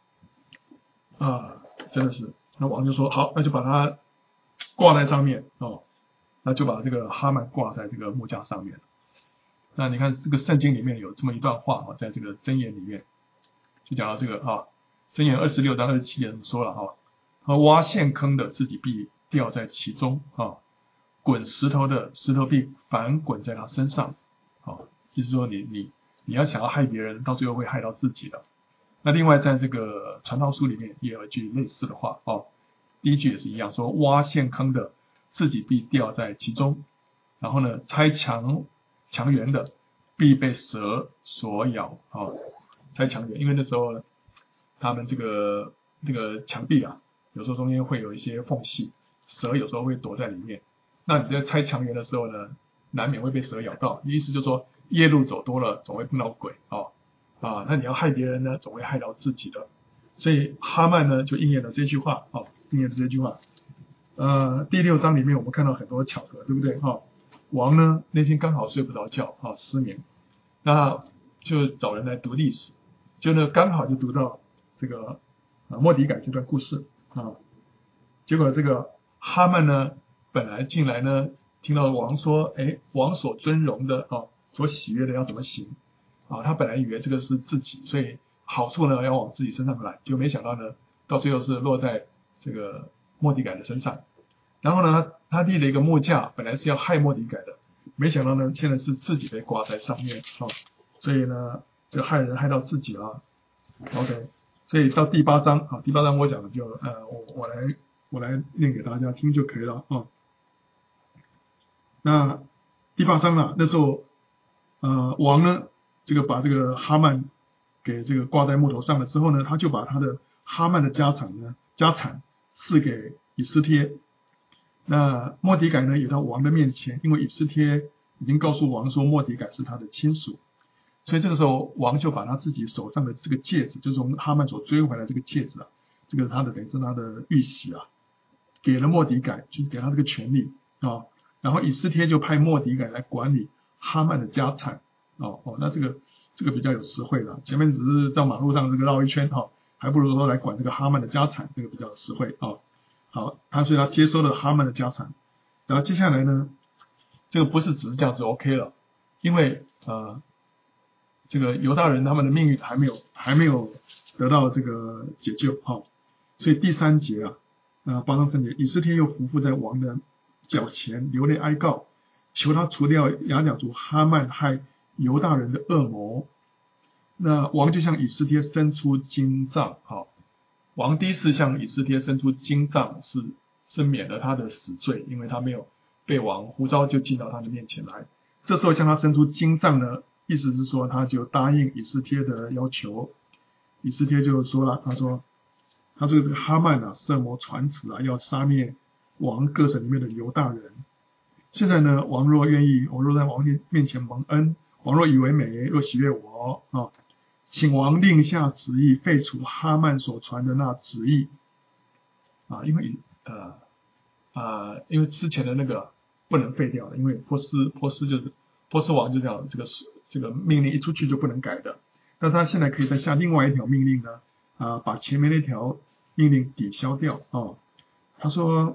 真的是。那王就说好，那就把他挂在上面那就把这个哈曼挂在这个木架上面那你看这个圣经里面有这么一段话在这个箴言里面就讲到这个箴言26章27节怎么说了挖陷坑的自己必掉在其中滚石头的石头必反滚在他身上意思说你要想要害别人，到最后会害到自己的。那另外在这个传道书里面也有一句类似的话第一句也是一样，说挖陷坑的自己必掉在其中，然后呢拆墙垣的必被蛇所咬拆墙垣，因为那时候他们这个墙壁有时候中间会有一些缝隙，蛇有时候会躲在里面，那你在拆墙垣的时候呢，难免会被蛇咬到，意思就是说夜路走多了总会碰到鬼那你要害别人呢总会害到自己的。所以哈曼呢就应验了这句话应验了这句话。第6章里面我们看到很多巧合，对不对王呢那天刚好睡不着觉失眠，那就找人来读历史，就呢刚好就读到这个末底改这段故事结果这个哈曼呢本来进来呢听到王说王所尊荣的所喜悦的要怎么行他本来以为这个是自己，所以好处呢要往自己身上来，就没想到呢到最后是落在这个末底改的身上。然后呢他立了一个木架，本来是要害末底改的，没想到呢现在是自己被挂在上面所以呢就害人害到自己了。 OK， 所以到第8章第8章我讲的就我来念给大家听就可以了那第8章那时候王呢这个把这个哈曼给这个挂在木头上了之后呢，他就把他的哈曼的家产赐给以斯帖。那末底改呢也到王的面前，因为以斯帖已经告诉王说末底改是他的亲属，所以这个时候王就把他自己手上的这个戒指，就是从哈曼所追回来这个戒指这个他的等于是他的玉玺给了末底改，就是给他这个权利然后以斯帖就派末底改来管理哈曼的家产那这个比较有实惠了，前面只是在马路上这个绕一圈还不如说来管这个哈曼的家产，这个比较实惠好，所以他接收了哈曼的家产，然后接下来呢这个不是只是这样子 OK 了，因为这个犹大人他们的命运还没有得到这个解救所以第3节8章3节，以斯帖又伏伏在王的脚前流泪哀告，求他除掉亚甲族哈曼害犹大人的恶谋。那王就向以斯帖伸出金杖王第一次向以斯帖伸出金杖是免了他的死罪，因为他没有被王呼召就进到他的面前来。这时候向他伸出金杖呢，意思是说他就答应以斯帖的要求。以斯帖就说了，他说这个哈曼设谋传旨要杀灭王各省里面的犹大人。现在呢王若愿意，我若在王面前蒙恩，王若以为美，若喜悦我请王令下旨意废除哈曼所传的那旨意因为之前的那个不能废掉了，因为波斯王就这样，这个命令一出去就不能改的，但他现在可以再下另外一条命令呢把前面那条命令抵消掉他说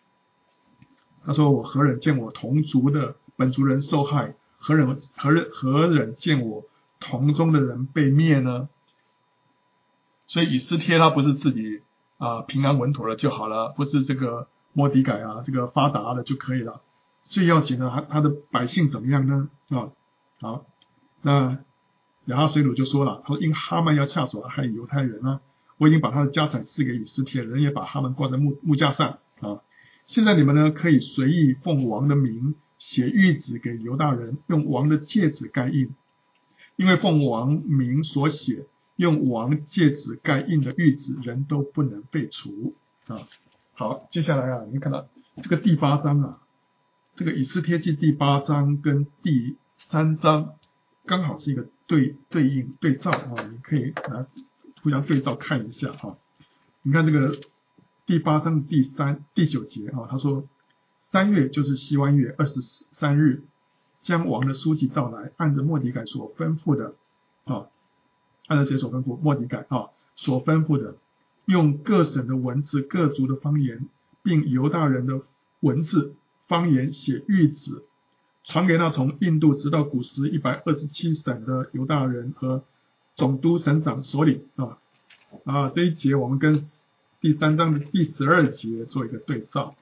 我何忍见我同族的本族人受害，何忍见我同宗的人被灭呢？所以以斯帖他不是自己平安稳妥了就好了，不是这个末底改这个发达了就可以了，最要紧的他的百姓怎么样呢好，那亚哈水鲁就说了，他说因哈曼要下手害犹太人我已经把他的家产赐给以斯帖，人也把哈曼挂在木架上现在你们呢可以随意奉王的名写谕旨给犹大人，用王的戒指盖印，因为奉王名所写用王戒指盖印的谕旨人都不能废除好，接下来你看到这个第8章这个以斯帖记第8章跟第3章刚好是一个对应对照你可以来互相对照看一下你看这个第8章第9节他说3月就是西湾月23日，将王的书记召来，按着末底改所吩咐的按照谁所吩咐？末底改所吩咐的，用各省的文字、各族的方言，并犹大人的文字方言写谕旨， 传给那从印度直到古时127省的犹大人和总督省长首领这一节我们跟第3章的第12节做一个对照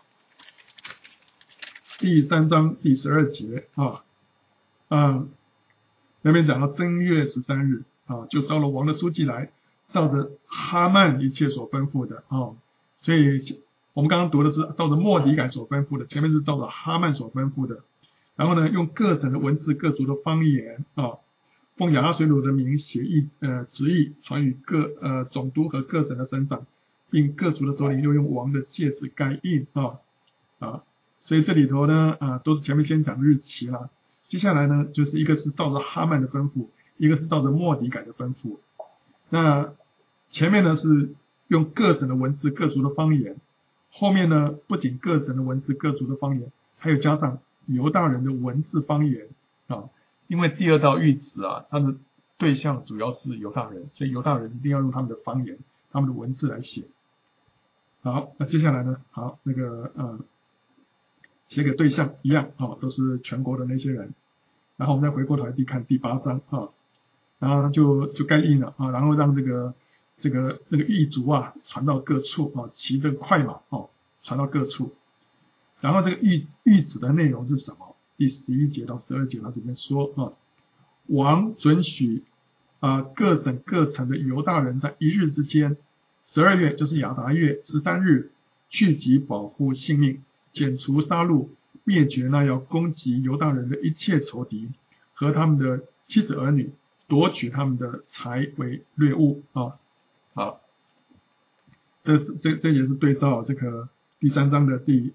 第3章第12节那边讲到正月13日就召了王的书记来，照着哈曼一切所吩咐的所以我们刚刚读的是照着末底改所吩咐的，前面是照着哈曼所吩咐的。然后呢，用各省的文字、各族的方言奉亚哈随鲁的名写旨意传与各总督和各省的省长，并各族的首领，又用王的戒指盖印所以这里头呢都是前面先讲日期啦，接下来呢就是一个是照着哈曼的吩咐，一个是照着末底改的吩咐。那前面呢是用各省的文字、各族的方言，后面呢不仅各省的文字、各族的方言，还有加上犹大人的文字方言因为第2道谕旨它的对象主要是犹大人，所以犹大人一定要用他们的方言、他们的文字来写。好，那接下来呢，那个写给对象一样都是全国的那些人。然后我们再回过头来看第8章然后他就盖印了然后让那个狱卒传到各处骑着快马传到各处。然后这个谕旨的内容是什么？第11节到12节他这边说王准许各省各城的犹大人在一日之间，12月就是亚达月13日，聚集保护性命，剪除杀戮，灭绝那要攻击犹大人的一切仇敌和他们的妻子儿女，夺取他们的财为掠物这也是对照这个第3章的第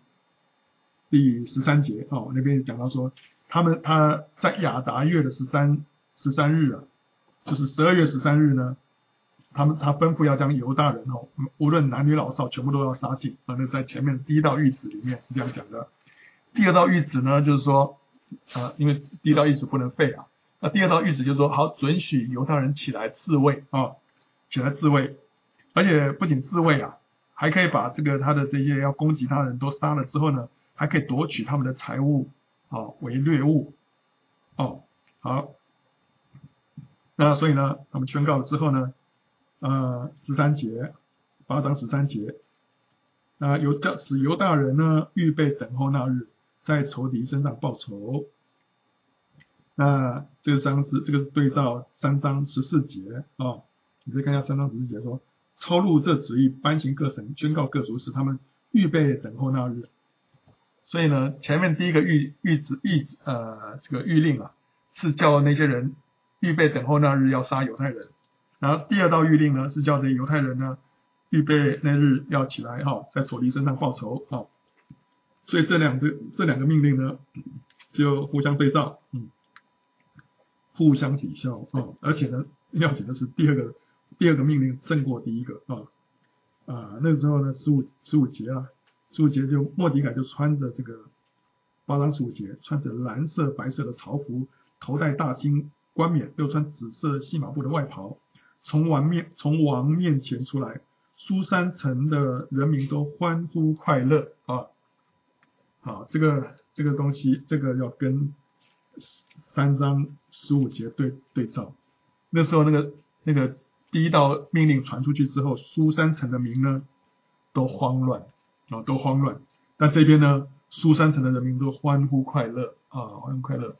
13节那边讲到说他在亚达月的13日就是12月13日呢，他吩咐要将犹大人无论男女老少全部都要杀尽那在前面第1道谕旨里面是这样讲的。第2道谕旨呢就是说因为第1道谕旨不能废那第2道谕旨就是说好，准许犹大人起来自卫起来自卫，而且不仅自卫还可以把他的这些要攻击他的人都杀了之后呢，还可以夺取他们的财物为掠物好，那所以呢他们宣告了之后呢13节8章13节使犹大人呢预备等候那日，在仇敌身上报仇。那这个是对照3章14节你再看一下3章14节说，抄录这旨意，颁行各省，宣告各族，使他们预备等候那日。所以呢，前面第一个这个谕令是叫那些人预备等候那日要杀犹太人，然后第2道谕令呢是叫这犹太人呢预备那日要起来在仇敌身上报仇所以这两个命令呢就互相对照互相抵消而且呢要紧的是第二个命令胜过第一个那个时候呢15节15节就末底改就穿着这个8章15节穿着蓝色白色的朝服，头戴大金冠冕，又穿紫色细麻布的外袍，从王面前出来，书珊城的人民都欢呼快乐这个东西这个要跟3章15节对照。那时候那个第1道命令传出去之后，书珊城的民呢都慌乱但这边呢书珊城的人民都欢呼快乐欢呼快乐。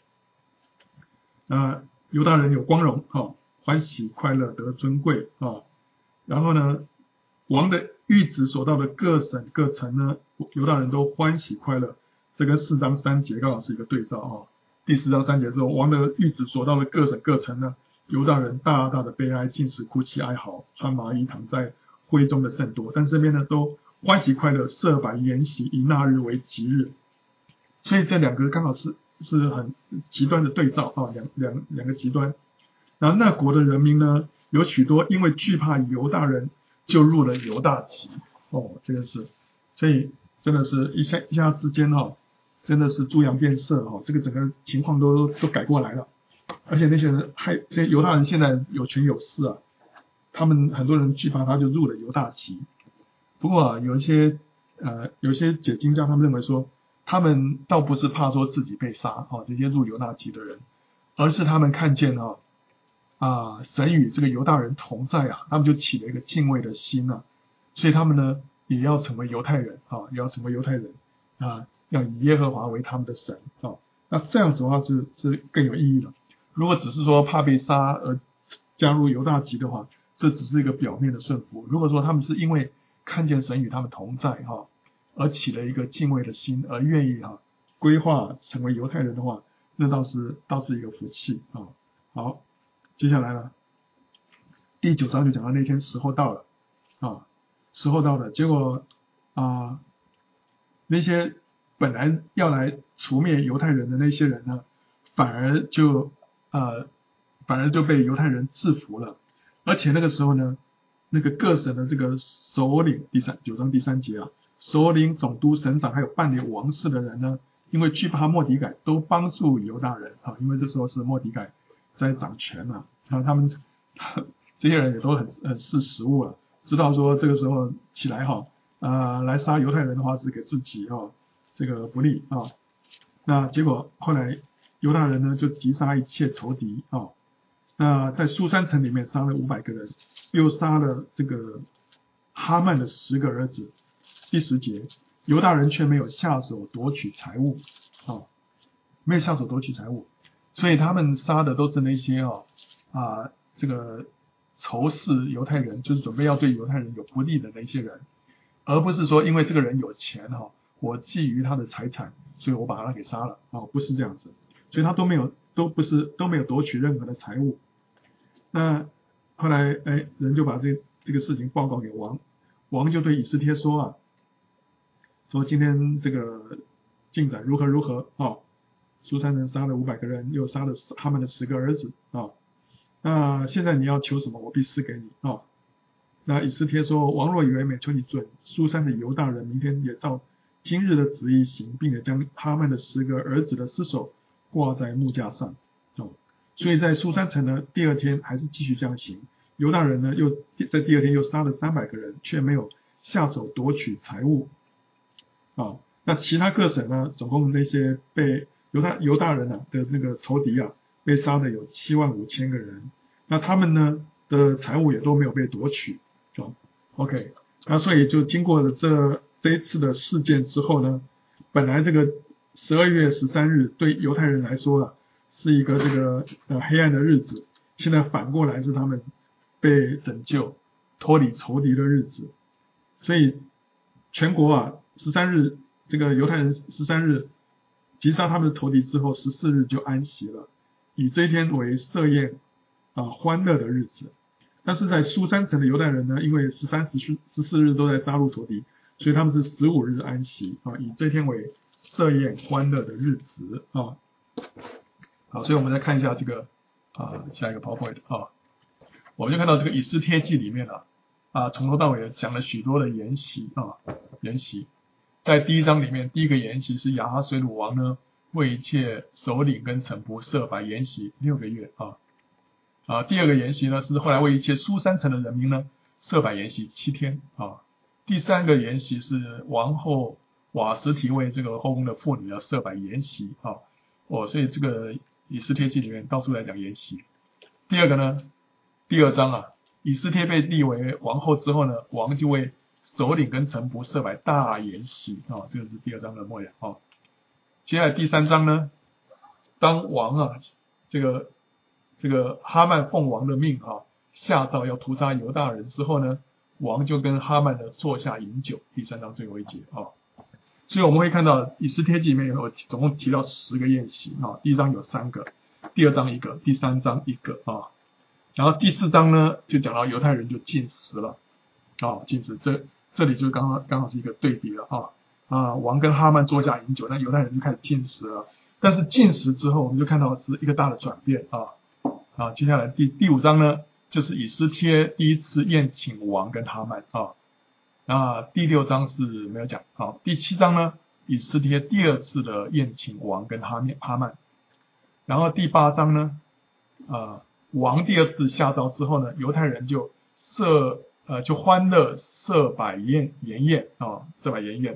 犹大人有光荣欢喜快乐得尊贵然后呢王的谕旨所到的各省各城呢，犹大人都欢喜快乐，这跟4章3节刚好是一个对照第4章3节之后，王的谕旨所到的各省各城呢，犹大人大大的悲哀，尽是哭泣哀嚎，穿麻衣躺在灰中的甚多，但这边呢都欢喜快乐，设摆筵席，以那日为吉日。所以这两个刚好是很极端的对照两个极端。然后那国的人民呢，有许多因为惧怕犹大人，就入了犹大籍这个是，所以真的是一下之间真的是猪羊变色这个整个情况都改过来了。而且那些人这些犹大人现在有权有势他们很多人惧怕他就入了犹大籍。不过有一些解经家他们认为说， 他们倒不是怕说自己被杀这些入犹大籍的人，而是他们看见神与这个犹大人同在他们就起了一个敬畏的心所以他们呢也要成为犹太人也要成为犹太人要以耶和华为他们的神那这样子的话是更有意义的。如果只是说怕被杀而加入犹大籍的话，这只是一个表面的顺服。如果说他们是因为看见神与他们同在而起了一个敬畏的心，而愿意规划成为犹太人的话，那倒是一个福气好，接下来呢，第9章就讲到那天时候到了时候到了，结果那些本来要来除灭犹太人的那些人呢，反而就被犹太人制服了。而且那个时候呢，那个各省的这个首领，9章第3节首领、总督、省长还有办理王事的人呢，因为惧怕末底改，都帮助犹大人因为这时候是末底改在掌权他们这些人也都很识时务了，知道说这个时候起来来杀犹太人的话是给自己这个不利那结果后来犹大人呢就击杀一切仇敌那在苏珊城里面杀了500个人，又杀了这个哈曼的10个儿子。第10节，犹大人却没有下手夺取财物没有下手夺取财物，所以他们杀的都是那些这个仇视犹太人，就是准备要对犹太人有不利的那些人，而不是说因为这个人有钱我觊觎他的财产，所以我把他给杀了不是这样子，所以他都没有夺取任何的财物。那后来人就把这个事情报告给王，王就对以斯帖说说今天这个进展如何如何苏珊人杀了500个人，又杀了他们的10个儿子那现在你要求什么，我必赐给你那以斯帖说，王若以为美，求你准苏珊的犹大人明天也照今日的旨意行，并且将他们的10个儿子的尸首挂在木架上所以在苏珊城呢，第2天还是继续这样行。犹大人呢，又在第2天又杀了300个人，却没有下手夺取财物那其他各省呢，总共那些被犹大人的那个仇敌被杀的有75000个人，那他们呢的财物也都没有被夺取OK， 那所以就经过了这一次的事件之后呢，本来这个12月13日对犹太人来说是一个这个黑暗的日子，现在反过来是他们被拯救脱离仇敌的日子。所以全国13日这个犹太人13日击杀他们的仇敌之后，14日就安息了，以这一天为设宴欢乐的日子。但是在苏珊城的犹太人呢，因为13、14日都在杀戮仇敌，所以他们是15日安息以这一天为设宴欢乐的日子好，所以我们再看一下这个下一个 PowerPoint 我们就看到这个以斯帖记里面从头到尾讲了许多的筵席筵席。在第1章里面，第一个筵席是亚哈水鲁王呢为一切首领跟臣仆设摆筵席6个月第2个筵席呢是后来为一切苏珊城的人民呢设摆筵席7天第3个筵席是王后瓦实提为这个后宫的妇女设摆筵席所以这个以斯帖记里面到处来讲筵席。第2个呢，第2章以斯帖被立为王后之后呢，王就为首领跟臣仆设摆大筵席这个是第2章的末了接下来第3章呢，当王这个哈曼奉王的命下诏要屠杀犹大人之后呢，王就跟哈曼呢坐下饮酒，第3章最后一节所以我们会看到以斯帖记里面有总共提到10个宴席第1章有3个，第2章1个，第3章1个然后第4章呢就讲到犹太人就禁食了禁食，这里就刚好是一个对比了王跟哈曼坐下饮酒，那犹太人就开始禁食了。但是禁食之后，我们就看到是一个大的转变接下来第5章呢，就是以斯帖第一次宴请王跟哈曼那第6章是没有讲第7章呢，以斯帖第2次的宴请王跟哈曼，然后第8章呢王第2次下诏之后呢，犹太人就欢乐设摆筵宴设摆筵宴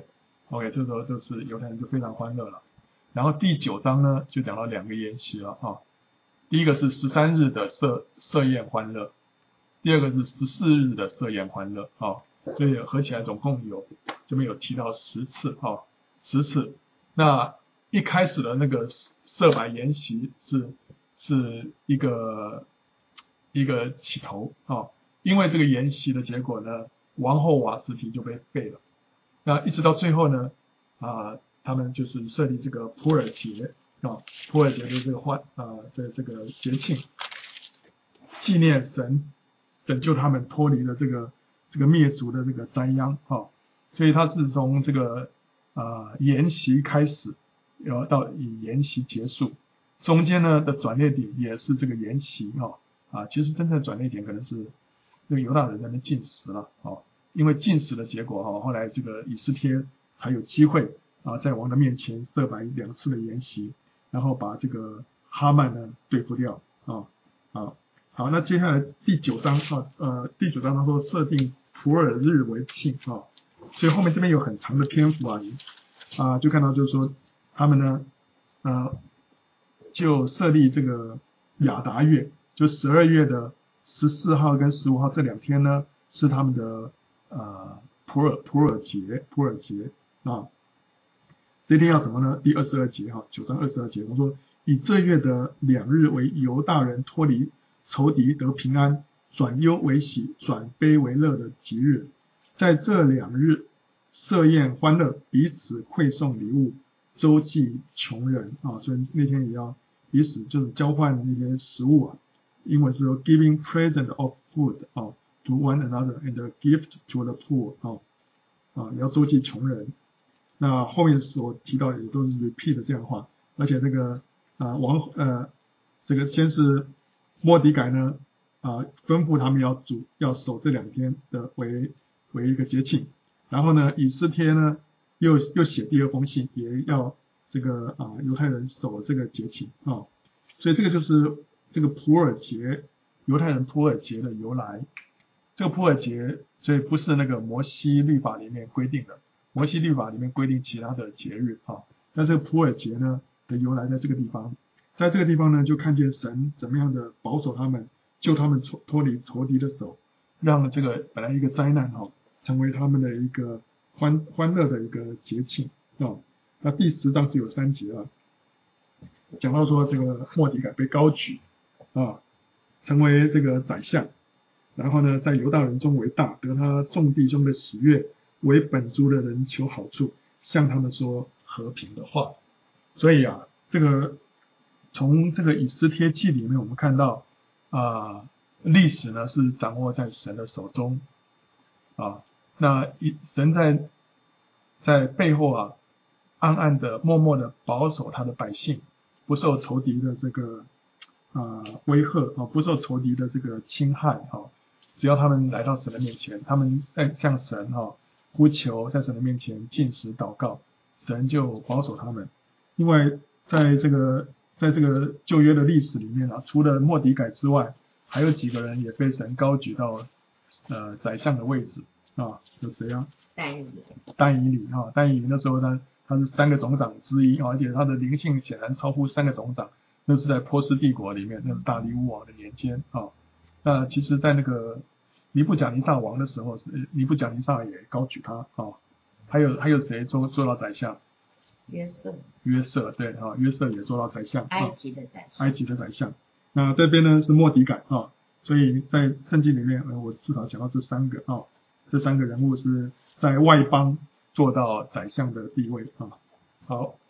OK， 这时候就是犹太人就非常欢乐了。然后第9章呢，就讲到2个筵席了啊。第一个是13日的设宴欢乐，第二个是14日的设宴欢乐啊。所以合起来总共这边有提到10次啊，10次。那一开始的那个设摆筵席是一个起头啊，因为这个筵席的结果呢，王后瓦实提就被废了。那一直到最后呢，他们就是设立这个普尔节啊，普尔节的这个这个节庆，纪念神拯救他们脱离了这个灭族的这个灾殃啊。所以它是从这个筵席开始，然后到以筵席结束，中间呢的转捩点也是这个筵席其实真正的转捩点可能是这个犹大人在那禁食了因为禁食的结果后来这个以斯帖才有机会在王的面前设摆2次的筵席，然后把这个哈曼呢对付掉好，那接下来第9章第9章他说设定普尔日为庆所以后面这边有很长的篇幅就看到就是说他们呢就设立这个亚达月，就12月的14号跟15号这2天呢是他们的普尔节这一天要什么呢？第22节9章22节他说以这月的2日为犹大人脱离仇敌得平安，转忧为喜，转悲为乐的吉日，在这2日设宴欢乐，彼此馈送礼物，周济穷人所以那天也要彼此就是交换那些食物英文是说 giving present of food to one another and a gift to the poor 也要周济穷人。那后面所提到的也都是 repeat 这样的话，而且这个这个先是末底改呢吩咐他们要守这2天的为一个节庆，然后呢以斯帖呢又写第2封信，也要这个犹太人守这个节庆所以这个就是这个普尔节，犹太人普尔节的由来。这个普尔节所以不是那个摩西律法里面规定的，摩西律法里面规定其他的节日但这个普尔节呢的由来在这个地方，在这个地方呢就看见神怎么样的保守他们，救他们脱离仇敌的手，让这个本来一个灾难成为他们的一个欢乐的一个节庆那第10章是有3节讲到说这个末底改被高举成为这个宰相，然后呢在犹大人中为大，得他众弟兄的喜悦，为本族的人求好处，向他们说和平的话。所以这个从这个以斯帖记里面我们看到历史呢是掌握在神的手中那神在背后暗暗的默默的保守他的百姓，不受仇敌的这个威吓不受仇敌的这个侵害只要他们来到神的面前，他们在向神呼求，在神的面前禁食祷告，神就保守他们。因为在这个旧约的历史里面除了末底改之外，还有几个人也被神高举到宰相的位置有谁但以理但以理那时候呢他是3个总长之一而且他的灵性显然超乎3个总长，那是在波斯帝国里面，那是大利乌王的年间那其实在那个尼布甲尼撒王的时候，尼布甲尼撒也高举他还有谁做到宰相？约瑟对约瑟也做到宰相，埃及的宰相。那这边呢是末底改所以在圣经里面我至少讲到这3个这3个人物是在外邦做到宰相的地位好。